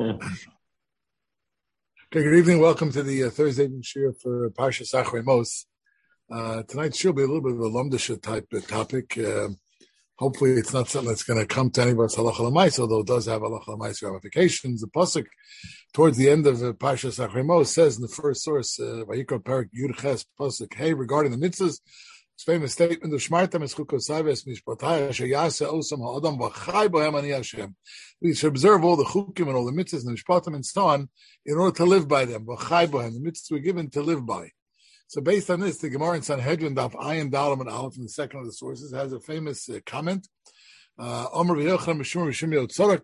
Okay, good evening. Welcome to the Thursday Shir for Parshas Achrei Mos. Tonight's Shir will be a little bit of a Lomdisha type topic. Hopefully it's not something that's going to come to any of us halacha l'mais, although it does have halacha l'mais ramifications. The pasuk towards the end of Parshas Achrei Mos says in the first source, Vayikra Perak Yud Ches pasuk Hey, regarding the mitzvahs, his famous statement of Shmartam es chukosai ves mishpatai asher yaseh osam ha'adam v'chai bohem ani Hashem. We should observe all the chukim and all the mitzvahs and the mishpatim and so on in order to live by them. V'chai bohem, the mitzvahs were given to live by. So based on this, the Gemara in Sanhedrin Daf Ayin Dalam and Aleph, in the second of the sources, has a famous comment. Omer v'yocham mishum mishum yotzorah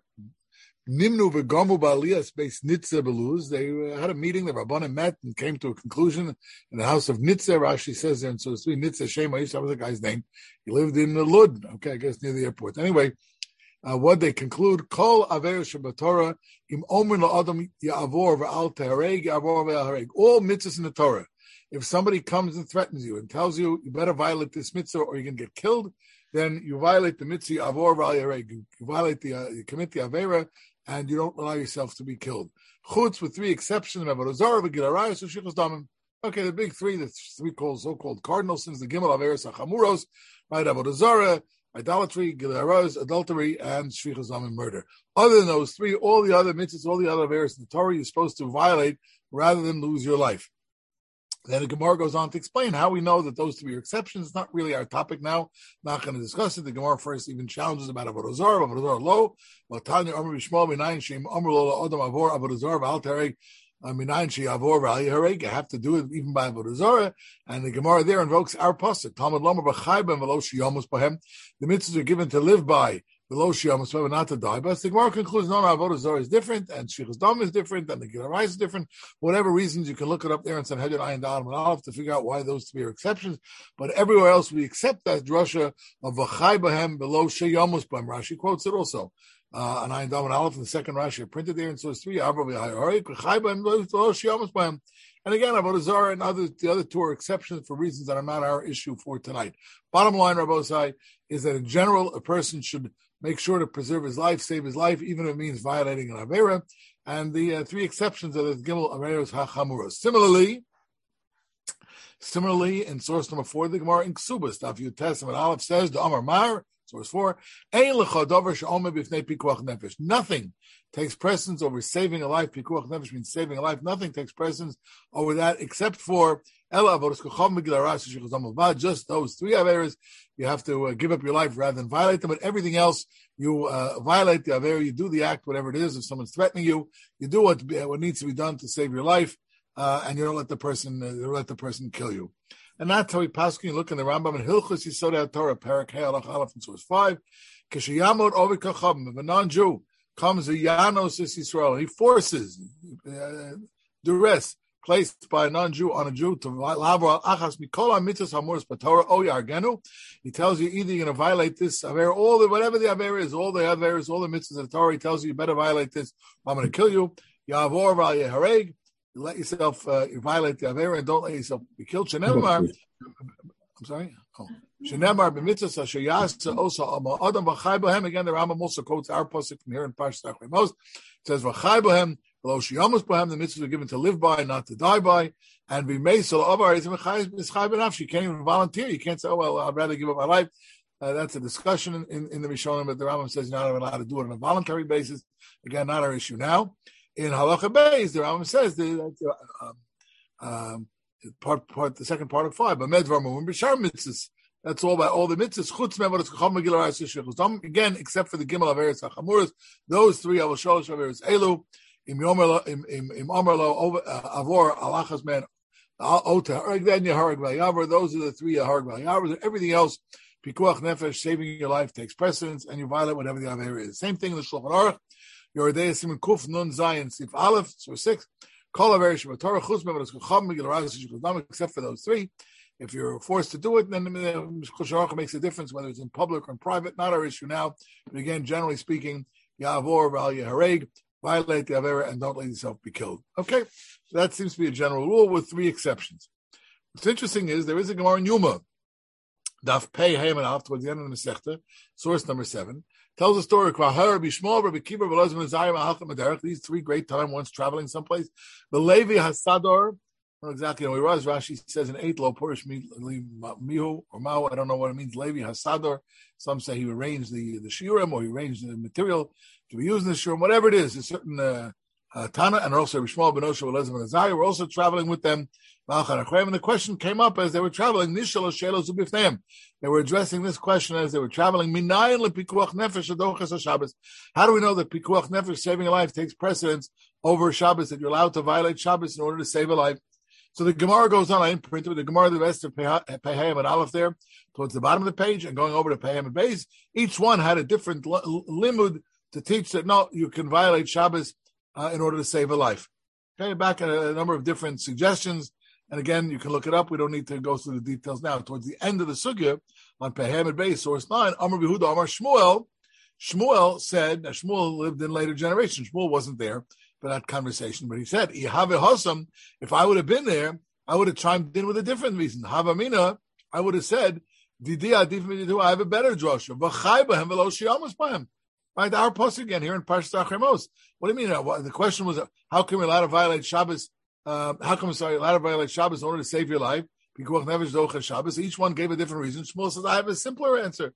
nimnu v'gamu ba'aliyas beis Nitzeh beluz. They had a meeting. The Rabbanim met and came to a conclusion in the house of Nitzeh. Rashi says there, and so it's Nitzeh Shem. I used to have the guy's name. He lived in Lud. Okay, I guess near the airport. Anyway, what they conclude: Kol aver shebatorah im omer la'adam ya'avor v'al tehareg ya'avor v'al. All mitzvahs in the Torah. If somebody comes and threatens you and tells you you better violate this mitzvah or you're going to get killed, then you violate the mitzvah avor v'al yareg. You violate you commit the avera, and you don't allow yourself to be killed. Chutz, with three exceptions: Avodah Zarah, V'gil Arayos, and Shichus Damim. Okay, the big three, the three so-called cardinal sins: the Gimel Averos Hachamuros, right? Avodah Zarah, idolatry, Gil Arayos, adultery, and Shichus Damim, murder. Other than those three, all the other mitzvahs, all the other averos in the Torah, you're supposed to violate rather than lose your life. Then the Gemara goes on to explain how we know that those three are exceptions. It's not really our topic now. Not going to discuss it. The Gemara first even challenges about Avodah Zarah lo. Vatanya Amar Bishmal Minayin Shem Amar Lo Adam Avor Avodah Zarah V'al Tereg Minayin She Avor V'al Yereg. You have to do it even by Avodah Zarah. And the Gemara there invokes our pasuk. Talmud Lomer B'Chai Ben V'Lo Shiyamos B'Hem. The mitzvahs are given to live by. Below Shiyamos, not to die. But the Gemara concludes, no, Avodah Zarah is different, and Shichus Dam is different, and the Gil Arayos is different. Whatever reasons, you can look it up there in Sanhedrin Ayin Dalam and Aleph to figure out why those three are exceptions. But everywhere else, we accept that drasha of V'chai B'hem below Shiyamos B'Hem. Rashi quotes it also. On Ayin Dalam and Aleph, in the second Rashi, printed there in source 3, V'chai B'hem below Shiyamos B'Hem. And again, Avodah Zarah and the other two are exceptions for reasons that are not our issue for tonight. Bottom line, Rabbosai, is that in general, a person should make sure to preserve his life, save his life, even if it means violating an Avera. And the three exceptions are the Gimel Averos HaChamuros. Similarly, in source number 4, the Gemara in Ksubas, Daf Yud Testament Aleph says, the Amar Mar, source 4, nothing takes precedence over saving a life. Pikuach nefesh means saving a life. Nothing takes precedence over that except for just those three averas. You have to give up your life rather than violate them. But everything else, you violate the avera. You do the act, whatever it is. If someone's threatening you, you do what needs to be done to save your life, and you don't let the person kill you. And that's how we pass. You look in the Rambam and Hilchos Yisodei Torah, Parak Hey Alach Aleph in source 5. Kishiyamot Ovid Kachavim, if a non-Jew comes a Yanos Yisrael, he forces duress placed by a non-Jew on a Jew to lavo achas mikola mitzvahs hamuros b'Torah o yargenu. He tells you either you're going to violate this aver, whatever the aver is, all the averes, all the mitzvahs of the Torah. He tells you better violate this. I'm going to kill you. Yavor v'al yehareg. You let yourself you violate the aver and don't let yourself be killed. Shenemar. I'm sorry. Shenemar b'mitzvahs asher yasa osa adam v'chai bohem. Again, the Rambam also quotes our pasuk from here in Parshas Achrei Mos. It says v'chai bohem. Below Shiyamos B'Hem, the mitzvahs are given to live by, not to die by. And we may so of our you can't even volunteer. You can't say, oh well, I'd rather give up my life. That's a discussion in the Rishonim, but the Rambam says you're not even allowed to do it on a voluntary basis. Again, not our issue now. In Halacha Beis, the Rambam says the second part of 5, but Medvar Mu'im B'Shar mitzvahs. That's all by all the mitzvahs. Chutz me'avodas kacham Megillah Arayos Shichus Dam. Again, except for the Gimel Averos HaChamuros, those three Avosholos Averos Elu. Im Omerlo Avor Alachas Man Ota Harag then Yaharag Vayavar. Those are the three Yaharag Vayavars. Everything else, Pikuach Nefesh, saving your life takes precedence, and you violate whatever the Aver is. Same thing in the Shulchan Aruch. Yoredei Siman Kuf Nun Zayin Sif Aleph, source 6. Kol Aver Shematorah Chutz Me'avodas Kacham Megillah Arayos Shichus Dam. Except for those three, if you're forced to do it, then the Shulchan Aruch makes a difference whether it's in public or in private. Not our issue now. But again, generally speaking, Yavor V'al Yehareg. Violate the Avera and don't let yourself be killed. Okay, so that seems to be a general rule with three exceptions. What's interesting is there is a Gemara in Yuma, Daf Pei Hey and Alf towards the end of the Masechta, source number 7. tells a story. These three great time once traveling someplace. The Levi Hasador, not exactly know where he was. Rashi says in 8 Lo Purish Mihu or Mao. I don't know what it means. Levi Hasador. Some say he arranged the shiurim, or he arranged the material to be used in the shiurim. Whatever it is, a certain Tana, and also Rishmal Ben Osha Elazar Ben Azariah were also traveling with them. And the question came up as they were traveling. They were addressing this question as they were traveling. How do we know that Pikuach Nefesh, saving a life, takes precedence over Shabbos, that you're allowed to violate Shabbos in order to save a life? So the Gemara goes on. I didn't print it, but the Gemara, the rest of Pehayim and Aleph there, towards the bottom of the page, and going over to Pehayim and Beis, each one had a different limud to teach that no, you can violate Shabbos in order to save a life. Okay, back at a number of different suggestions. And again, you can look it up. We don't need to go through the details now. Towards the end of the sugya, on Pehayim and Beis, source 9, Amar Behuda, Amar Shmuel. Shmuel said, now Shmuel lived in later generations. Shmuel wasn't there for that conversation, but he said, if I would have been there, I would have chimed in with a different reason. Havamina, I would have said, I have a better drasha. Right, our pasuk again here in Parshas Achemos. What do you mean? The question was, how come you're allowed to violate Shabbos? Allowed to violate Shabbos in order to save your life? Each one gave a different reason. Shmuel says, I have a simpler answer.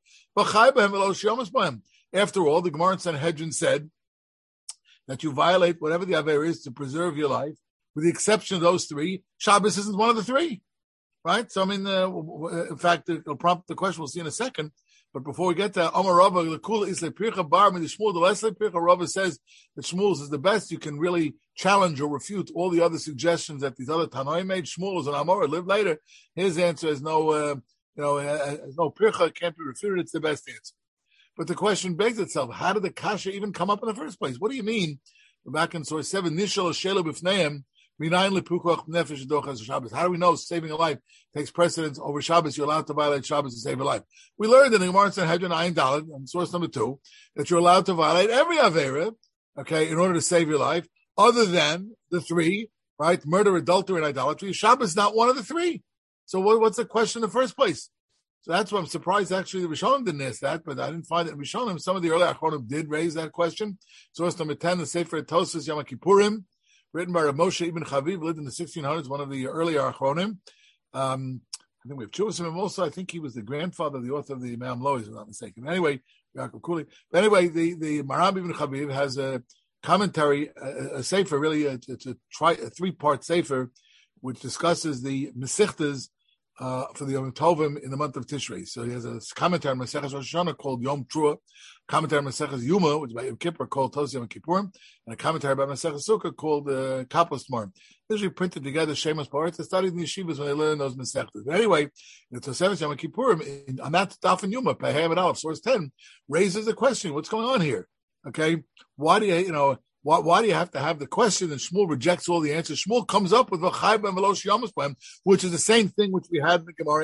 After all, the Gemara in Sanhedrin said that you violate whatever the aver is to preserve your life, with the exception of those three. Shabbos isn't one of the three, right? So, I mean, in fact, it'll prompt the question. We'll see in a second. But before we get to Amar Rava, the Kula is Pircha Bar, the Shmuel, the Leslie Pircha Rava says that Shmuel's is the best. You can really challenge or refute all the other suggestions that these other Tanoim made. Shmuel is an Amor, lived later. His answer is no Pircha, can't be refuted. It's the best answer. But the question begs itself, how did the Kasha even come up in the first place? What do you mean? We're back in source 7, Nishal Shelo B'fneim, how do we know saving a life takes precedence over Shabbos? You're allowed to violate Shabbos to save a life. We learned in the Gemara Sanhedrin Ayin Daled, on source number 2, that you're allowed to violate every Avera, okay, in order to save your life, other than the three, right? Murder, adultery, and idolatry. Shabbos is not one of the three. So what's the question in the first place? So that's why I'm surprised actually the Rishonim didn't ask that, but I didn't find it in Rishonim. Some of the early Achronim did raise that question. Source number 10, the Sefer Tosas Yom Kippurim, written by Rav Moshe Ibn Chaviv, lived in the 1600s, one of the earlier Achronim. I think we have Chuvasim, and also I think he was the grandfather of the author of the Imam Lo, if I'm not mistaken. Anyway, Yaakov Kuli. But anyway, the Maram Ibn Chaviv has a commentary, a sefer, really, it's a 3-part sefer, which discusses the Mesichtas for the Yom Tovim in the month of Tishrei. So he has a commentary on Maseches Rosh Hashanah called Yom Trua, commentary on Maseches Yuma, which is by Yom Kippur, called Tos Yom Kippurim, and a commentary about Maseches Sukkah called Kapos Mar. Usually printed together, Shemus Baruch, to study in the yeshivas when they learn those Masechtas. But anyway, the Tosefes Yom Kippurim, on that Daf and Yuma, Pehayim and Aleph, source 10, raises the question, what's going on here? Okay, why do you have to have the question? And Shmuel rejects all the answers. Shmuel comes up with V'chai ben Velosh Yamas Poem, which is the same thing which we had in the Gemara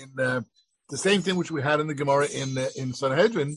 in Sanhedrin.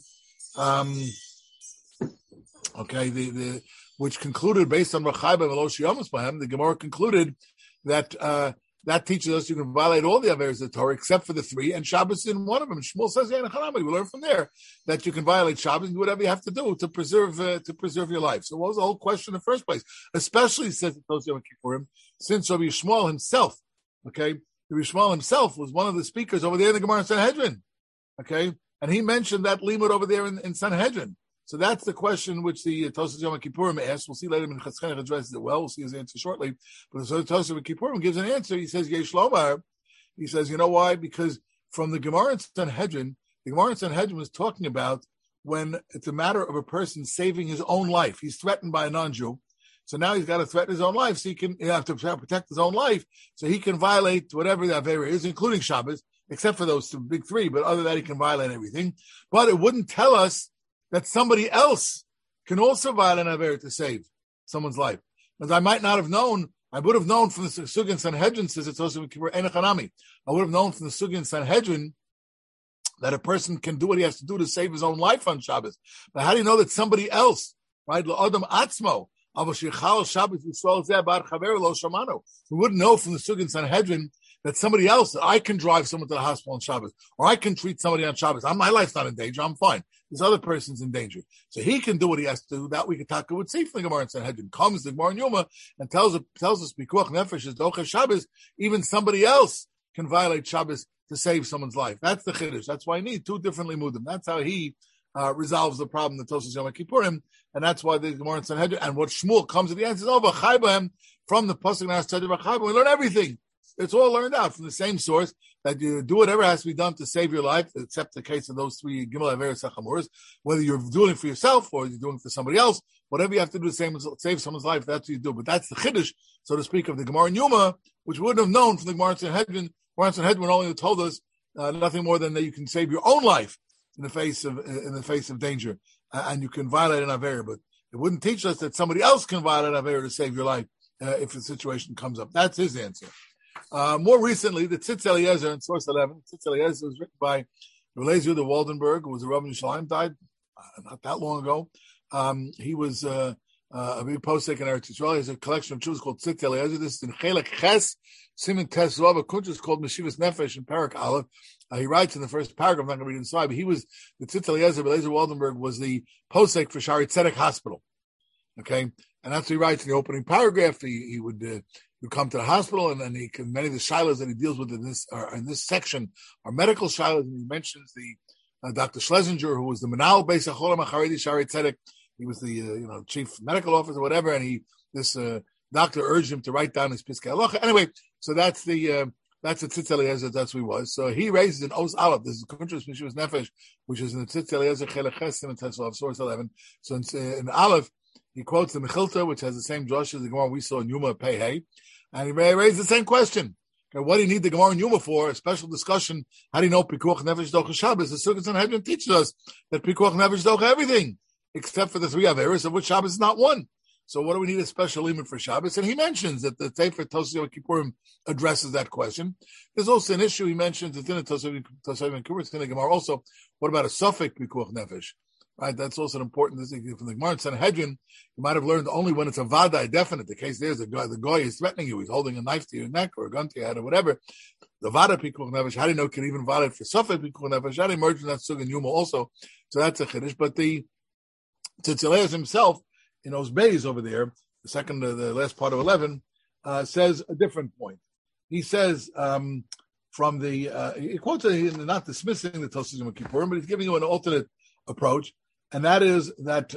Which concluded based on V'chai ben Velosh Yamas Poem, the Gemara concluded that that teaches us you can violate all the Averes of the Torah except for the 3, and Shabbos is in one of them. Shmuel says, we learn from there that you can violate Shabbos and do whatever you have to do to preserve your life. So what was the whole question in the first place? Especially, says the Tos Yom Kippurim, since Rabbi Yishmael himself, okay, Rabbi Yishmael himself was one of the speakers over there in the Gemara Sanhedrin, okay, and he mentioned that limud over there in Sanhedrin. So that's the question which the Tosas Yom Kippurim asks. We'll see later when Chatzchenech addresses it well. We'll see his answer shortly. But the Tosas Yom Kippurim gives an answer. He says, Yesh Lomar. He says, you know why? Because from the Gemara in Sanhedrin, the Gemara in Sanhedrin was talking about when it's a matter of a person saving his own life. He's threatened by a non-Jew. So now he's got to threaten his own life. So he have to protect his own life. So he can violate whatever that Avera is, including Shabbos, except for those big 3. But other than that, he can violate everything. But it wouldn't tell us that somebody else can also violate an Avera to save someone's life. As I might not have known, I would have known from the Sugin Sanhedrin, says it's also Enochanami. I would have known from the Sugin Sanhedrin that a person can do what he has to do to save his own life on Shabbos. But how do you know that somebody else, right? L'odam atzmo, we wouldn't know from the Sugin Sanhedrin that somebody else, that I can drive someone to the hospital on Shabbos, or I can treat somebody on Shabbos. My life's not in danger, I'm fine. this other person's in danger. So he can do what he has to do. That we can talk with safe from the Gemara and Sanhedrin. Comes the Gemara in Yoma and tells us, Pikuach Nefesh is Docha Shabbos, even somebody else can violate Shabbos to save someone's life. That's the Chiddush. That's why I need two different limudim. That's how he resolves the problem that Tosas Yom Kippurim, and that's why the Gemara in Sanhedrin. And what Shmuel comes to the answer is over Chaybahem from the pasuk Nas Tzedek Chaybahem. We learn everything. It's all learned out from the same source that you do whatever has to be done to save your life, except the case of those three Gimel Averis Hachamuras. Whether you're doing it for yourself or you're doing it for somebody else, whatever you have to do to save someone's life, that's what you do. But that's the Chiddush, so to speak, of the Gemara in Yoma, which we wouldn't have known from the Gemara in Sanhedrin. Gemara in Sanhedrin only told us nothing more than that you can save your own life in the face of danger, and you can violate an Avera, but it wouldn't teach us that somebody else can violate an Avera to save your life if the situation comes up. That's his answer. More recently, the Tzitz Eliezer in source 11, Tzitz Eliezer was written by Eliezer de Waldenberg, who was a Rabbi in Yerushalayim, died not that long ago. He was a big posek in Eretz Yisrael. He has a collection of Jews called Tzitz Eliezer. This is in Chelek Ches, Siman Tes Vav, a kuntres called Meshivas Nefesh in Parak Aleph. He writes in the first paragraph, I'm not going to read it inside, but he was, the Tzitz Eliezer Waldenberg was the posek for Shari Tzedek Hospital. Okay? And that's what he writes in the opening paragraph. He would come to the hospital, and then many of the shilas that he deals with in this section are medical shilas, and he mentions the Dr. Schlesinger, who was the Menal Beis HaCholim HaCharedi Shari Tzedek. He was the chief medical officer, or whatever, and this doctor urged him to write down his Piskei Halacha. Anyway, so that's the Tzitz Eliezer, that's what he was. So he raises in Oz Aleph, this is Kuntres Meshivas Nefesh, which is in the Tzitz Eliezer Chelek Ches Siman Tes Vav, source 11. So in Aleph, he quotes the Mechilta, which has the same drush as the Gemara we saw in Yuma Pei Hey, and he raised the same question. Okay, what do you need the Gemara in Yuma for? A special discussion. How do you know Pikuach Nefesh Docha Shabbos? The Sukkot Sanhedrin teaches us that Pikuach Nefesh Docha everything, except for the three Averos, of which Shabbos is not one. So what do we need a special limit for Shabbos? And he mentions that the Sefer Tosas Yom Kippurim addresses that question. There's also an issue he mentions within the Tosas Yom Kippurim, it's in the Gemara also. What about a suffix Pikuach Nefesh? Right, that's also an important thing from the Gemara in Sanhedrin. You might have learned only when it's a vadai definite. The case there is the guy is threatening you. He's holding a knife to your neck or a gun to your head or whatever. The vada pikuach nefesh, how do you know it can even violate for suffix pikuach nefesh? How do you merge in that sug and yuma also? So that's a chiddush. But the Tzitz Eliezer himself in those bays over there, the last part of 11, says a different point. He says from the he quotes not dismissing the Tosas Yom Kippurim, but he's giving you an alternate approach. And that is that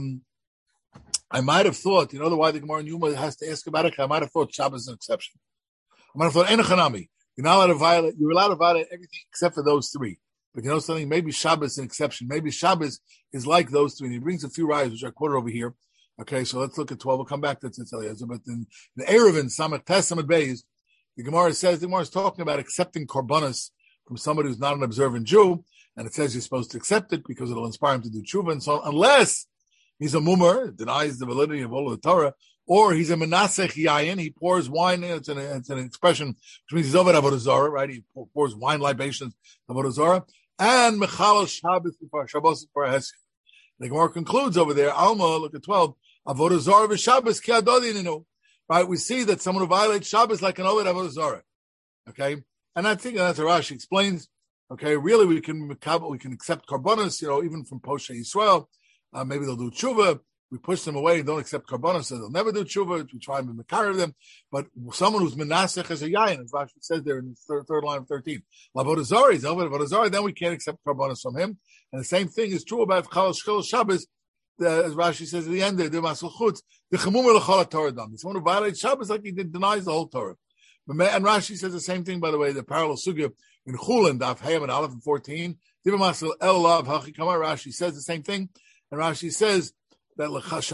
I might have thought, why the Gemara in Yuma has to ask about it? I might have thought Shabbos is an exception. I might have thought Enochanami. You're allowed to violate everything except for those three. But you know something? Maybe Shabbos is an exception. Maybe Shabbos is like those three. And he brings a few rayos, which I quoted over here. Okay, so let's look at 12. We'll come back to Tzitz Eliezer. But in the Erevin, Samach Tes Samach Beis, the Gemara is talking about accepting korbanos from somebody who's not an observant Jew. And it says you're supposed to accept it because it'll inspire him to do tshuva and so on, unless he's a mumar, denies the validity of all of the Torah, or he's a menasech yayin, he pours wine, it's an expression, which means he's over avodah zarah, right? He pours wine libations avodah zarah, and mechal Shabbos for Hesed. The Gemara concludes over there, Alma, look at 12, avodah zarah v'Shabbos ki adodininu. Right? We see that someone who violates Shabbos like an oved avodah zarah. Okay? And I think that's what Rashi explains. Okay, really, we can accept karbonos, even from Poshe Yisrael. Maybe they'll do tshuva. We push them away and don't accept karbonos, so they'll never do tshuva. We try and be makar of them. But someone who's menasech as a yayin, as Rashi says there in the third line of 13, Lavodazari is over Lavodazari, then we can't accept karbonos from him. And the same thing is true about Chal Shchil Shabbos, as Rashi says at the end there, the Masal Chutz, the Chamumar L'chol Torah Dam. Someone who violates Shabbos like he denies the whole Torah. And Rashi says the same thing, by the way, the parallel sugya in Chulin, Daf Hayam and Aleph and 14. Rashi says the same thing. And Rashi says that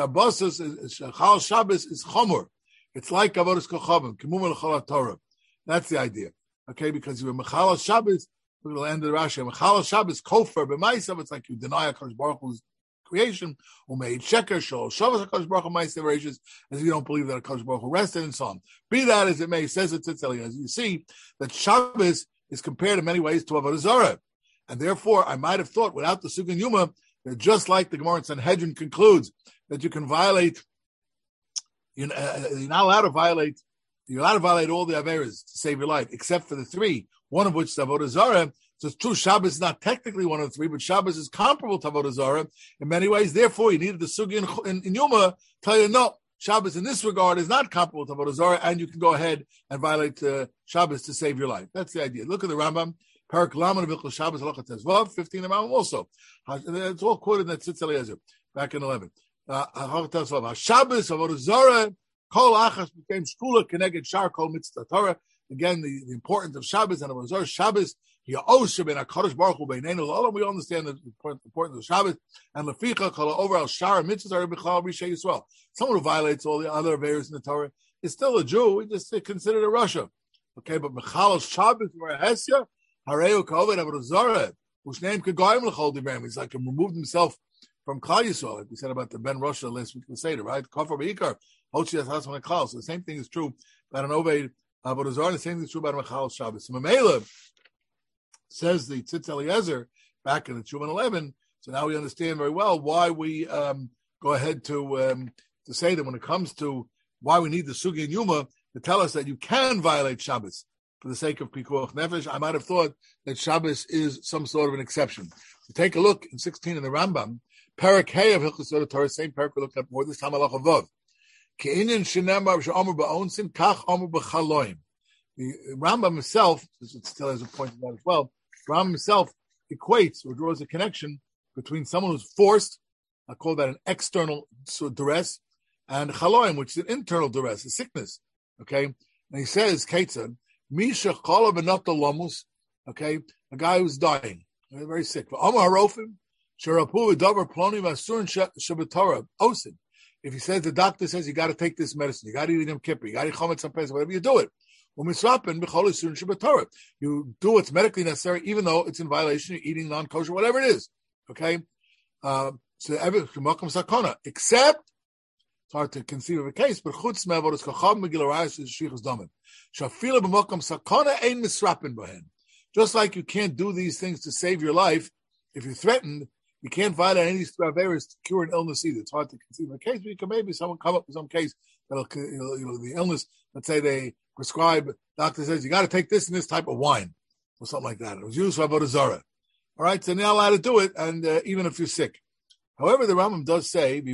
Chal Shabbos is Chomor. It's like Avodas Kochavim, Kimum L'chol Torah. That's the idea. Okay, because you're Mechal Shabbos, look at the end of the Rashi, Mechal Shabbos, Kofer, B'maisav, it's like you deny HaKadosh Baruch Hu's creation, or made sheker shol shavas HaKadosh Baruch Hu ma'aseh v'reishis, as if you don't believe that HaKadosh Baruch Hu rested and so on. Be that as it may, says it Tzitz Eliezer. You see that Shabbos is compared in many ways to Avodah Zarah, and therefore I might have thought without the Sugin Yuma that just like the Gemara in Sanhedrin concludes that you can violate, you're not allowed to violate. You're allowed to violate all the Averas to save your life, except for the three, one of which is Avodah Zarah. So it's true, Shabbos is not technically one of the three, but Shabbos is comparable to Avodah Zarah in many ways. Therefore, you needed the sugi in Yuma tell you, no, Shabbos in this regard is not comparable to Avodah Zarah, and you can go ahead and violate Shabbos to save your life. That's the idea. Look at the Rambam, Parak Laman of Hilchos Shabbos, Halacha Tezvav, 15 the Rambam also. It's all quoted in that Tzitz Eliezer, back in 11. Halacha Tezvav, Shabbos, Avodah Zarah, Kol Achas became Shkula, Keneged Shar, Kol Mitzvah Torah. Again, the importance of Shabbos and Avodah Zarah. Shabbos, we understand the importance of Shabbos, and Leficha Kol overall Shar Mitzvahs are B'chal Rishei Yisrael. Someone who violates all the other averos in the Torah is still a Jew. We just considered a Russia. Okay, but Mechal Shabbos or Hesya, Hareu Koved Avodah Zarah, whose name could go him l'chol divrei. He's like removed himself from Klal Yisrael, like we said about the Ben Russia last week in the Seder, right? Kafar Beikar, Hochi Hasman Klal. So the same thing is true about an Oved Avodah Zarah, and the same thing is true about Mechal Shabbos. So Mamela says the Tzitz Eliezer back in the Teshuvah 11. So now we understand very well why we go ahead to say that when it comes to why we need the Sugi and Yuma to tell us that you can violate Shabbos for the sake of Pikuach Nefesh. I might have thought that Shabbos is some sort of an exception. So take a look in 16 in the Rambam, Parak Hey of Hilchos Torah, same parak we looked at before, this time Halacha Vav. Ke'inyan shenemar v'she'amur ba'onsin kach amur b'chaloim. The Rambam himself, this still has a point of that as well, Rambam himself equates or draws a connection between someone who's forced, I call that an external duress, and chaloim, which is an internal duress, a sickness. Okay, and he says, Ketzad, Misha chala v'nata lomus. Okay, a guy who's dying, very sick. Amar harofim sherapu v'davar ploni v'asurin shabatorah osin. If he says the doctor says you got to take this medicine, you got to eat Yom Kippur, you got to chometz haPesach, whatever you do it. You do what's medically necessary, even though it's in violation of eating non-kosher, whatever it is. Okay? Except, it's hard to conceive of a case, but chutz me'avodas kacham megilarayis is shvichas damim. Shafila b'makam sakana ein misrapin b'hen. Just like you can't do these things to save your life, if you're threatened, you can't violate any of these averos to cure an illness either. It's hard to conceive of a case, but you can maybe someone come up with some case that'll, the illness, let's say they prescribe, doctor says, you got to take this and this type of wine, or something like that. It was used for Avodah Zarah. All right, so you're not allowed to do it, and even if you're sick. However, the Rambam does say, and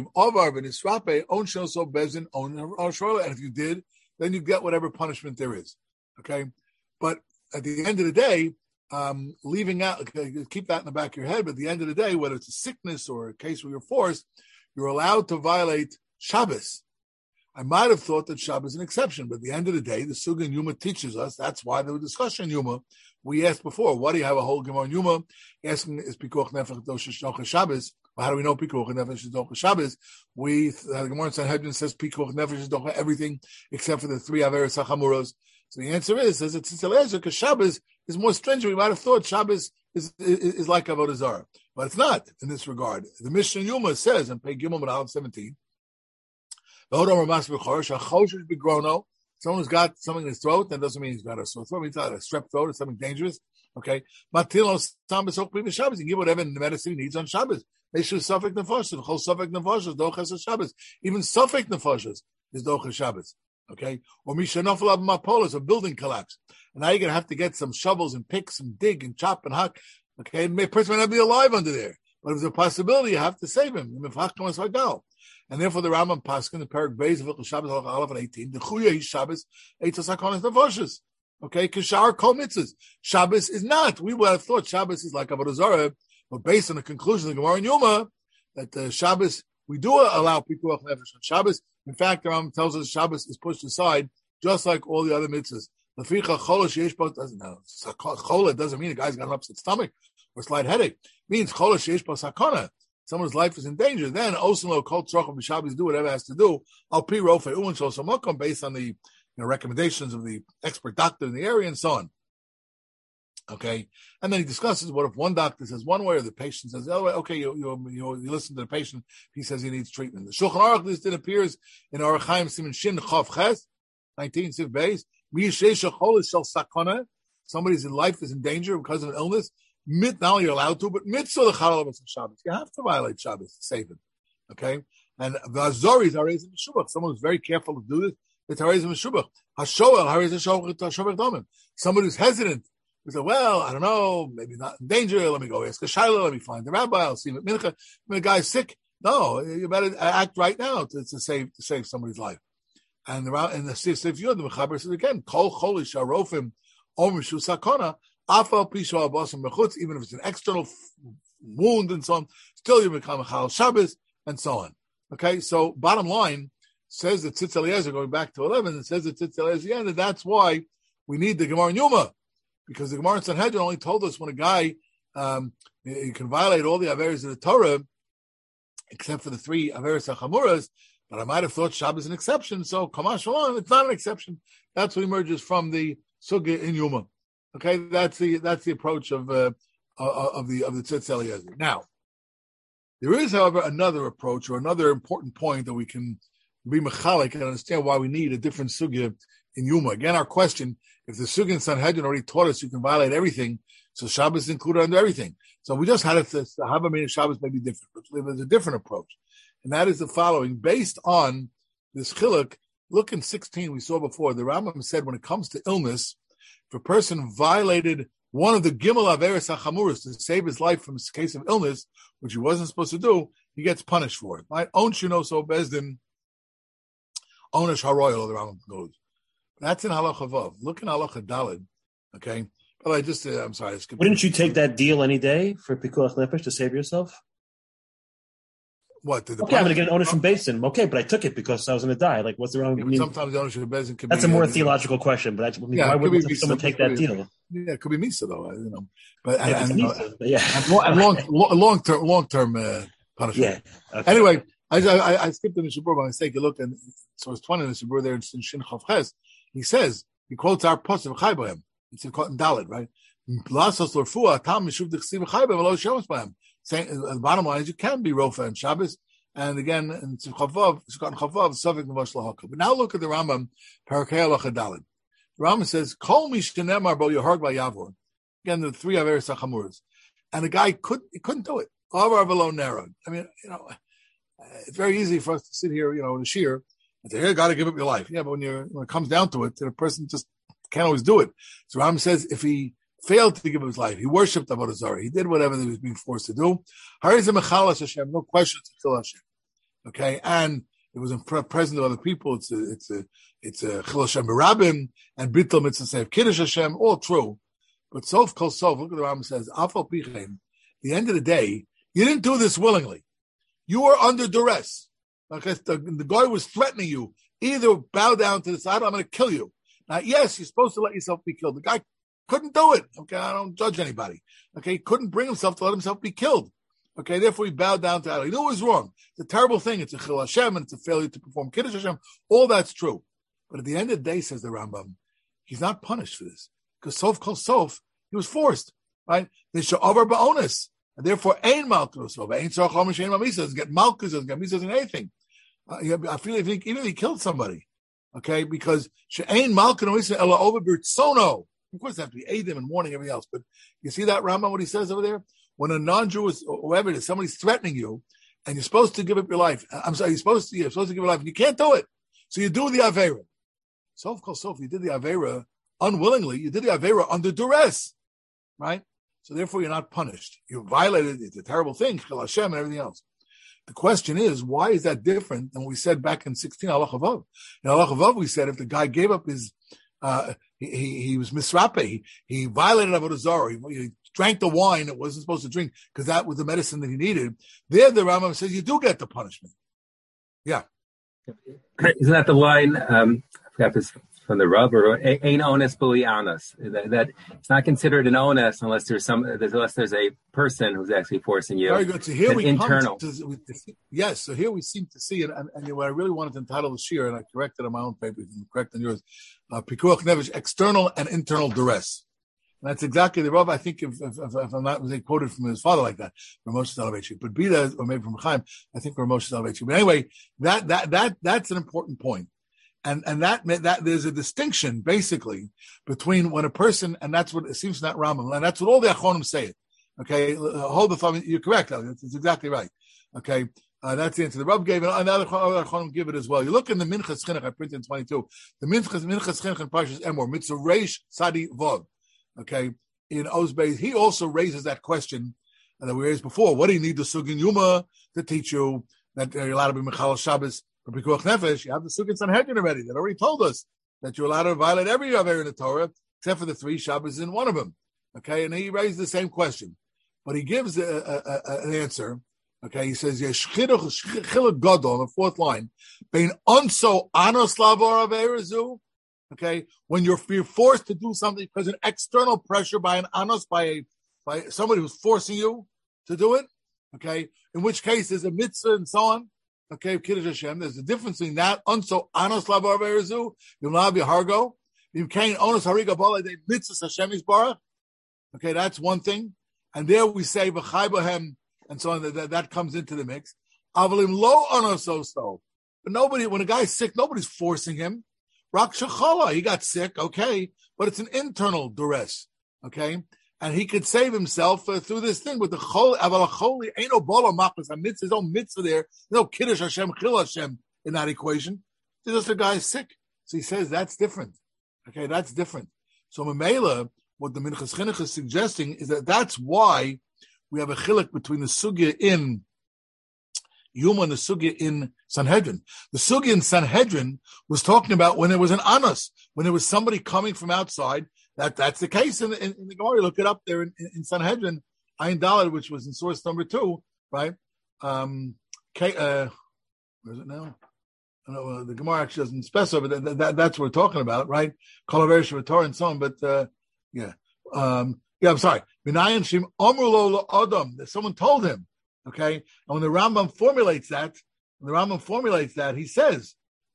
if you did, then you get whatever punishment there is. Okay? But at the end of the day, leaving out, keep that in the back of your head, but at the end of the day, whether it's a sickness or a case where you're forced, you're allowed to violate Shabbos. I might have thought that Shabbos is an exception, but at the end of the day, the Suga and Yuma teaches us, that's why there was discussion in Yuma. We asked before, why do you have a whole Gemara in Yuma? Asking, is Pikuach Nefesh Docha Shabbos? Well, how do we know Pikuach Nefesh Docha Shabbos? The Gemara in Sanhedrin says Pikuach Nefesh Docha everything except for the three Averos HaChamuros. So the answer is, says it's Eliezer, because Shabbos is more stringent. We might have thought Shabbos is like Avodah Zarah, but it's not in this regard. The Mishnah in Yuma says, in Pei Gimel Aleph 17, someone who's got something in his throat, that doesn't mean he's got a sore throat. It means not a strep throat or something dangerous. Okay. You can give whatever medicine he needs on Shabbos. They should suffix nefashos. The whole suffix nefashos, dochas Shabbos. Even suffix nefashos is dochas Shabbos. Okay. Or mishanofel mapolis, a building collapse. And now you're going to have to get some shovels and picks and dig and chop and hack. Okay. A person might not be alive under there. But if there's a possibility, you have to save him. And therefore, the Rambam Paskin, the Parak Beis of Shabbos Aleph and 18, the Chuya is Shabbos, Eitzos HaKonos Nefashos. Okay, Kishar Kol Mitzvahs. Shabbos is not. We would have thought Shabbos is like Avodah Zarah, but based on the conclusion of the Gemara in Yuma, that Shabbos, we do allow Pikuach Nefesh on Shabbos. In fact, the Rambam tells us Shabbos is pushed aside, just like all the other mitzvahs. Leficha Chola Sheish Bo doesn't know. Chola doesn't mean a guy's got an upset stomach or slight headache. It means Chola Sheish Bo Sakana. Someone's life is in danger. Then Oslo Kol Tzrochim B'Shabbos do whatever it has to do. Al Pi Rofe U'an Shol Samokom based on the recommendations of the expert doctor in the area and so on. Okay, and then he discusses what if one doctor says one way or the patient says the other way. Okay, you listen to the patient. He says he needs treatment. The Shulchan Aruch list appears in Orach Chaim Siman Shin Chav Ches 19 Siv Beis. Somebody's life is in danger because of an illness. Not only you're allowed to, but mitzvah the Chalal of Shabbos. You have to violate Shabbos to save him. Okay, and the Azoris are raising Meshubach. Someone who's very careful to do this. It's Harezim Meshubach. Hashoel Harezim Meshubach Domim. Somebody who's hesitant We say, well, I don't know, maybe not in danger. Let me go ask a Shiloh. Let me find the rabbi. I'll see him at Mincha. When the guy's sick, no, you better act right now to save somebody's life. And the Sif Yud, the Mechaber says again, Kol Cholish Arofim Omer Shu Sakona Afal Pisha Abasam Mechutz. Even if it's an external wound and so on, still you become a Chal Shabbos and so on. Okay, so bottom line says that Tzitz Eliezer, going back to 11, it says that Tzitz Eliezer, that that's why we need the Gemara in Yuma, because the Gemara in Sanhedrin only told us when a guy you can violate all the Averes of the Torah, except for the 3 Averes HaChamuras, but I might have thought Shabbos is an exception, so Kamash Shalom, it's not an exception. That's what emerges from the Sugya in Yuma. Okay, that's the approach of the Tzitz Eliezer. Now, there is, however, another approach or another important point that we can be mechalik and understand why we need a different sugya in Yuma. Again, our question, if the sugya in Sanhedrin already taught us you can violate everything, so Shabbos is included under everything. So we just had the Hava meaning Shabbos may be different, but there's a different approach. And that is the following. Based on this chiluk, look in 16, we saw before, the Rambam said when it comes to illness, if a person violated one of the Gimel Averes HaChamuras to save his life from a case of illness, which he wasn't supposed to do, he gets punished for it. Right? So Bezdin, Onesh HaRoyal, the Rambam goes. That's in Halacha Vav. Look in Halacha Daled. Okay? But I'm sorry. Wouldn't you take that deal any day for Pikuach Nefesh to save yourself? What? I'm going to get an owner from Basin. Okay, but I took it because I was going to die. Like, what's the wrong? Sometimes the ownership of Basin could that's be... That's a more theological question, but why would someone take that deal? Yeah, it could be Misa, though. But long-term punishment. Yeah. Okay. Anyway, I skipped the Mishabur by mistake. You look, and so it's 20 in the Mishabur there in Shin Chav Ches. He says, he quotes our post of Chaybahem. It's in Dalet, right? Saying the bottom line is you can be Rofa and Shabbos, and again in Chavav, Suffolk Nevash Lahaka. But now look at the Rambam, Parakei Halacha Daled. The Rambam says, Kol Mishtanemar Bo Yoharg Vayavor. Again, the 3 Averes HaChamuras, and the guy couldn't do it. Avar Velo Nerod. I mean, it's very easy for us to sit here, in a shiur and say, "Hey, got to give up your life." Yeah, but when it comes down to it, the person just can't always do it. So Rambam says, if he failed to give up his life, he worshipped Avodah Zarah, he did whatever he was being forced to do. Harizah Mechalas Hashem, no question to kill Hashem. Okay, and it was in presence of other people. It's a Chil Hashem B'Rabim and Bittul Mitzvah Save Kiddush Hashem, all true. But Sof Kol Sof, look at the Rambam says, Afal Pichem. The end of the day, you didn't do this willingly. You were under duress. Okay, the guy was threatening you. Either bow down to the side, or I'm going to kill you. Now, yes, you're supposed to let yourself be killed. The guy couldn't do it. Okay, I don't judge anybody. Okay, he couldn't bring himself to let himself be killed. Okay, therefore he bowed down to Allah. He knew it was wrong. It's a terrible thing. It's a Chil Hashem, and it's a failure to perform Kiddush Hashem. All that's true. But at the end of the day, says the Rambam, he's not punished for this. Because Sof Kol Sof, he was forced. Right? They should over ba'onis. And therefore, ain't malchus over. Ain't tzarach l'mish ain't mamisas. Doesn't get malchus, doesn't get misas, doesn't anything. I feel even if he killed somebody, okay, because she'ain malchus mamisas ela over b'rtzono. Of course, they have to be aiding and warning everything else. But you see that Rambam, what he says over there? When a non-Jew is, or whoever it is, somebody's threatening you, and you're supposed to give up your life. You're supposed to give your life, and you can't do it. So you do the Avera. Sof Kol Sof, you did the Avera unwillingly. You did the Avera under duress, right? So therefore, you're not punished. You violated, it's a terrible thing, Chil Hashem and everything else. The question is, why is that different than we said back in 16, Halacha Vav? In Halacha Vav, we said if the guy gave up his, he was misrape, he violated Avodah Zarah, he drank the wine that wasn't supposed to drink because that was the medicine that he needed. There, the Rambam says you do get the punishment. Yeah. Isn't that the line? I forgot this from the Rav, or "Ein ones b'li anas." That it's not considered an onus unless there's a person who's actually forcing you. Very good. So here we internal. Yes. So here we seem to see it, and what I really wanted to entitle the shiur, and I corrected on my own paper, correct on yours, Pikuach Nefesh, external and internal duress. And that's exactly the Rav. I think if I'm not quoted from his father like that, from Moshe Soloveitchik, but Bida, or maybe from Chaim, I think from Moshe Soloveitchik. But anyway, that's an important point. And that there's a distinction basically between when a person, and that's what it seems from that Rambam, and that's what all the Achronim say it. Okay, hold the thumb. You're correct, it's exactly right. Okay, that's the answer. The Rav gave it, and the other Achronim give it as well. You look in the Minchas Chinuch, I printed in 22. The Minchas Chinuch in Parshas Emor, Mitzvah Reish Tzadi Vov. Okay, in Ozbeis, he also raises that question that we raised before. What do you need the Sugin Yuma to teach you that you're allowed to be Mechal Shabbos for Pikuach Nefesh? You have the Sugin Sanhedrin already. That already told us that you're allowed to violate every Aver in the Torah, except for the 3 Shabbos in one of them. Okay, and he raised the same question. But he gives an answer. Okay, he says, Yesh Chiluk Gadol, on the 4th line, Bein Onso Anos Lavar Averazu. Okay, when you're forced to do something because of an external pressure by an Anos, by somebody who's forcing you to do it. Okay, in which case there's a mitzvah and so on. Okay, Kiddush Hashem. There's a difference between that. Onso Anos Lavar Averazu, you'll not be Hargo. You can't Onos Hariga Bala, they mitzvah Hashem Yisbarach. Okay, that's one thing. And there we say V'chai Bohem, and so on. That comes into the mix. Avalim lo onososto. But nobody, when a guy's sick, nobody's forcing him. Rak shechala, he got sick, okay, but it's an internal duress, okay, and he could save himself through this thing with the chol. Aval choli ain't no bala machmas. There's no mitzvah there. There's no kiddush Hashem, chil Hashem in that equation. It's just a guy's sick, so he says that's different. Okay, that's different. So Mamela, what the Minchas Chinuch is suggesting is that that's why we have a chiluk between the sugya in Yuma and the sugya in Sanhedrin. The sugya in Sanhedrin was talking about when there was an anos, when there was somebody coming from outside. That's the case in the Gemara. Look it up there in Sanhedrin, Ayin Daled, which was in source number 2, right? Where is it now? The Gemara actually doesn't specify, but that's what we're talking about, right? Kolaver Shavator and so on, but I'm sorry. Minayan Shim Amrulo Adam. Someone told him, okay? And when the Rambam formulates that, he says,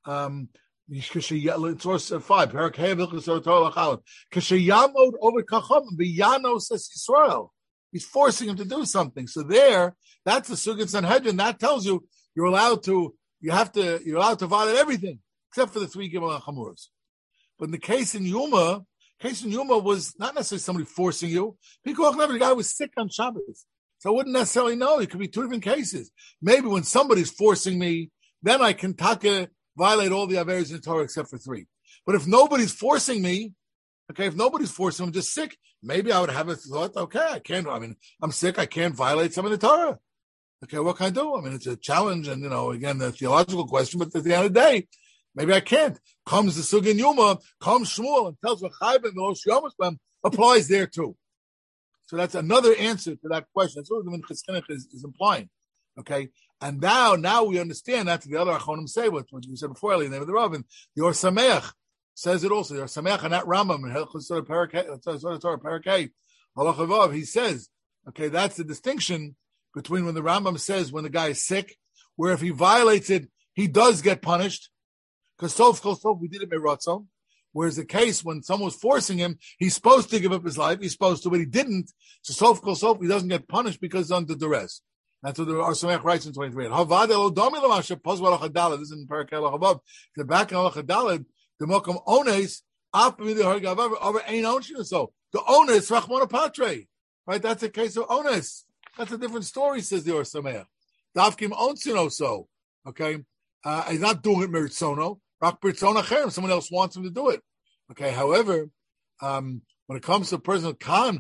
source 5, Parak Kashayamod over Kacham, Biyano says Israel. He's forcing him to do something. So that's the Sugin Sanhedrin. That tells you you're allowed to violate everything except for the 3 Gimel Chamuras. But in the case in Yuma was not necessarily somebody forcing you. The guy was sick on Shabbos. So I wouldn't necessarily know. It could be 2 different cases. Maybe when somebody's forcing me, then I can violate all the Averes in the Torah except for 3. But if nobody's forcing me, okay, I'm just sick, maybe I would have a thought, okay, I'm sick, I can't violate some of the Torah. Okay, what can I do? It's a challenge, and, again, the theological question, but at the end of the day, maybe I can't. Comes the Sugin Yuma, comes Shmuel, and tells V'chai ben V'lo Shiyomos applies there too. So that's another answer to that question. That's what the Minchas Chinuch is implying. Okay, and now we understand. That's the other Achonim say what you said before, in the name of the Rav, and the Or Sameach says it also. The Or Sameach and that Rambam in Hilchos Torah Parakei Halacha Vav, he says, okay, that's the distinction between when the Rambam says when the guy is sick, where if he violates it, he does get punished, because sof we did it meratzon. Whereas the case when someone was forcing him, he's supposed to give up his life, he's supposed to, but he didn't. So sof he doesn't get punished because it's under duress. That's what the Or Sameach writes in 23. This is in Parakei Halacha the back in Halacha Daled, the Mokum Ones, so the Ones Rachmana Patre, right? That's a case of Ones. That's a different story, says the Or Sameach. Davkim Onsino, so okay, he's not doing it meritzono. Someone else wants him to do it. Okay. However, when it comes to a person,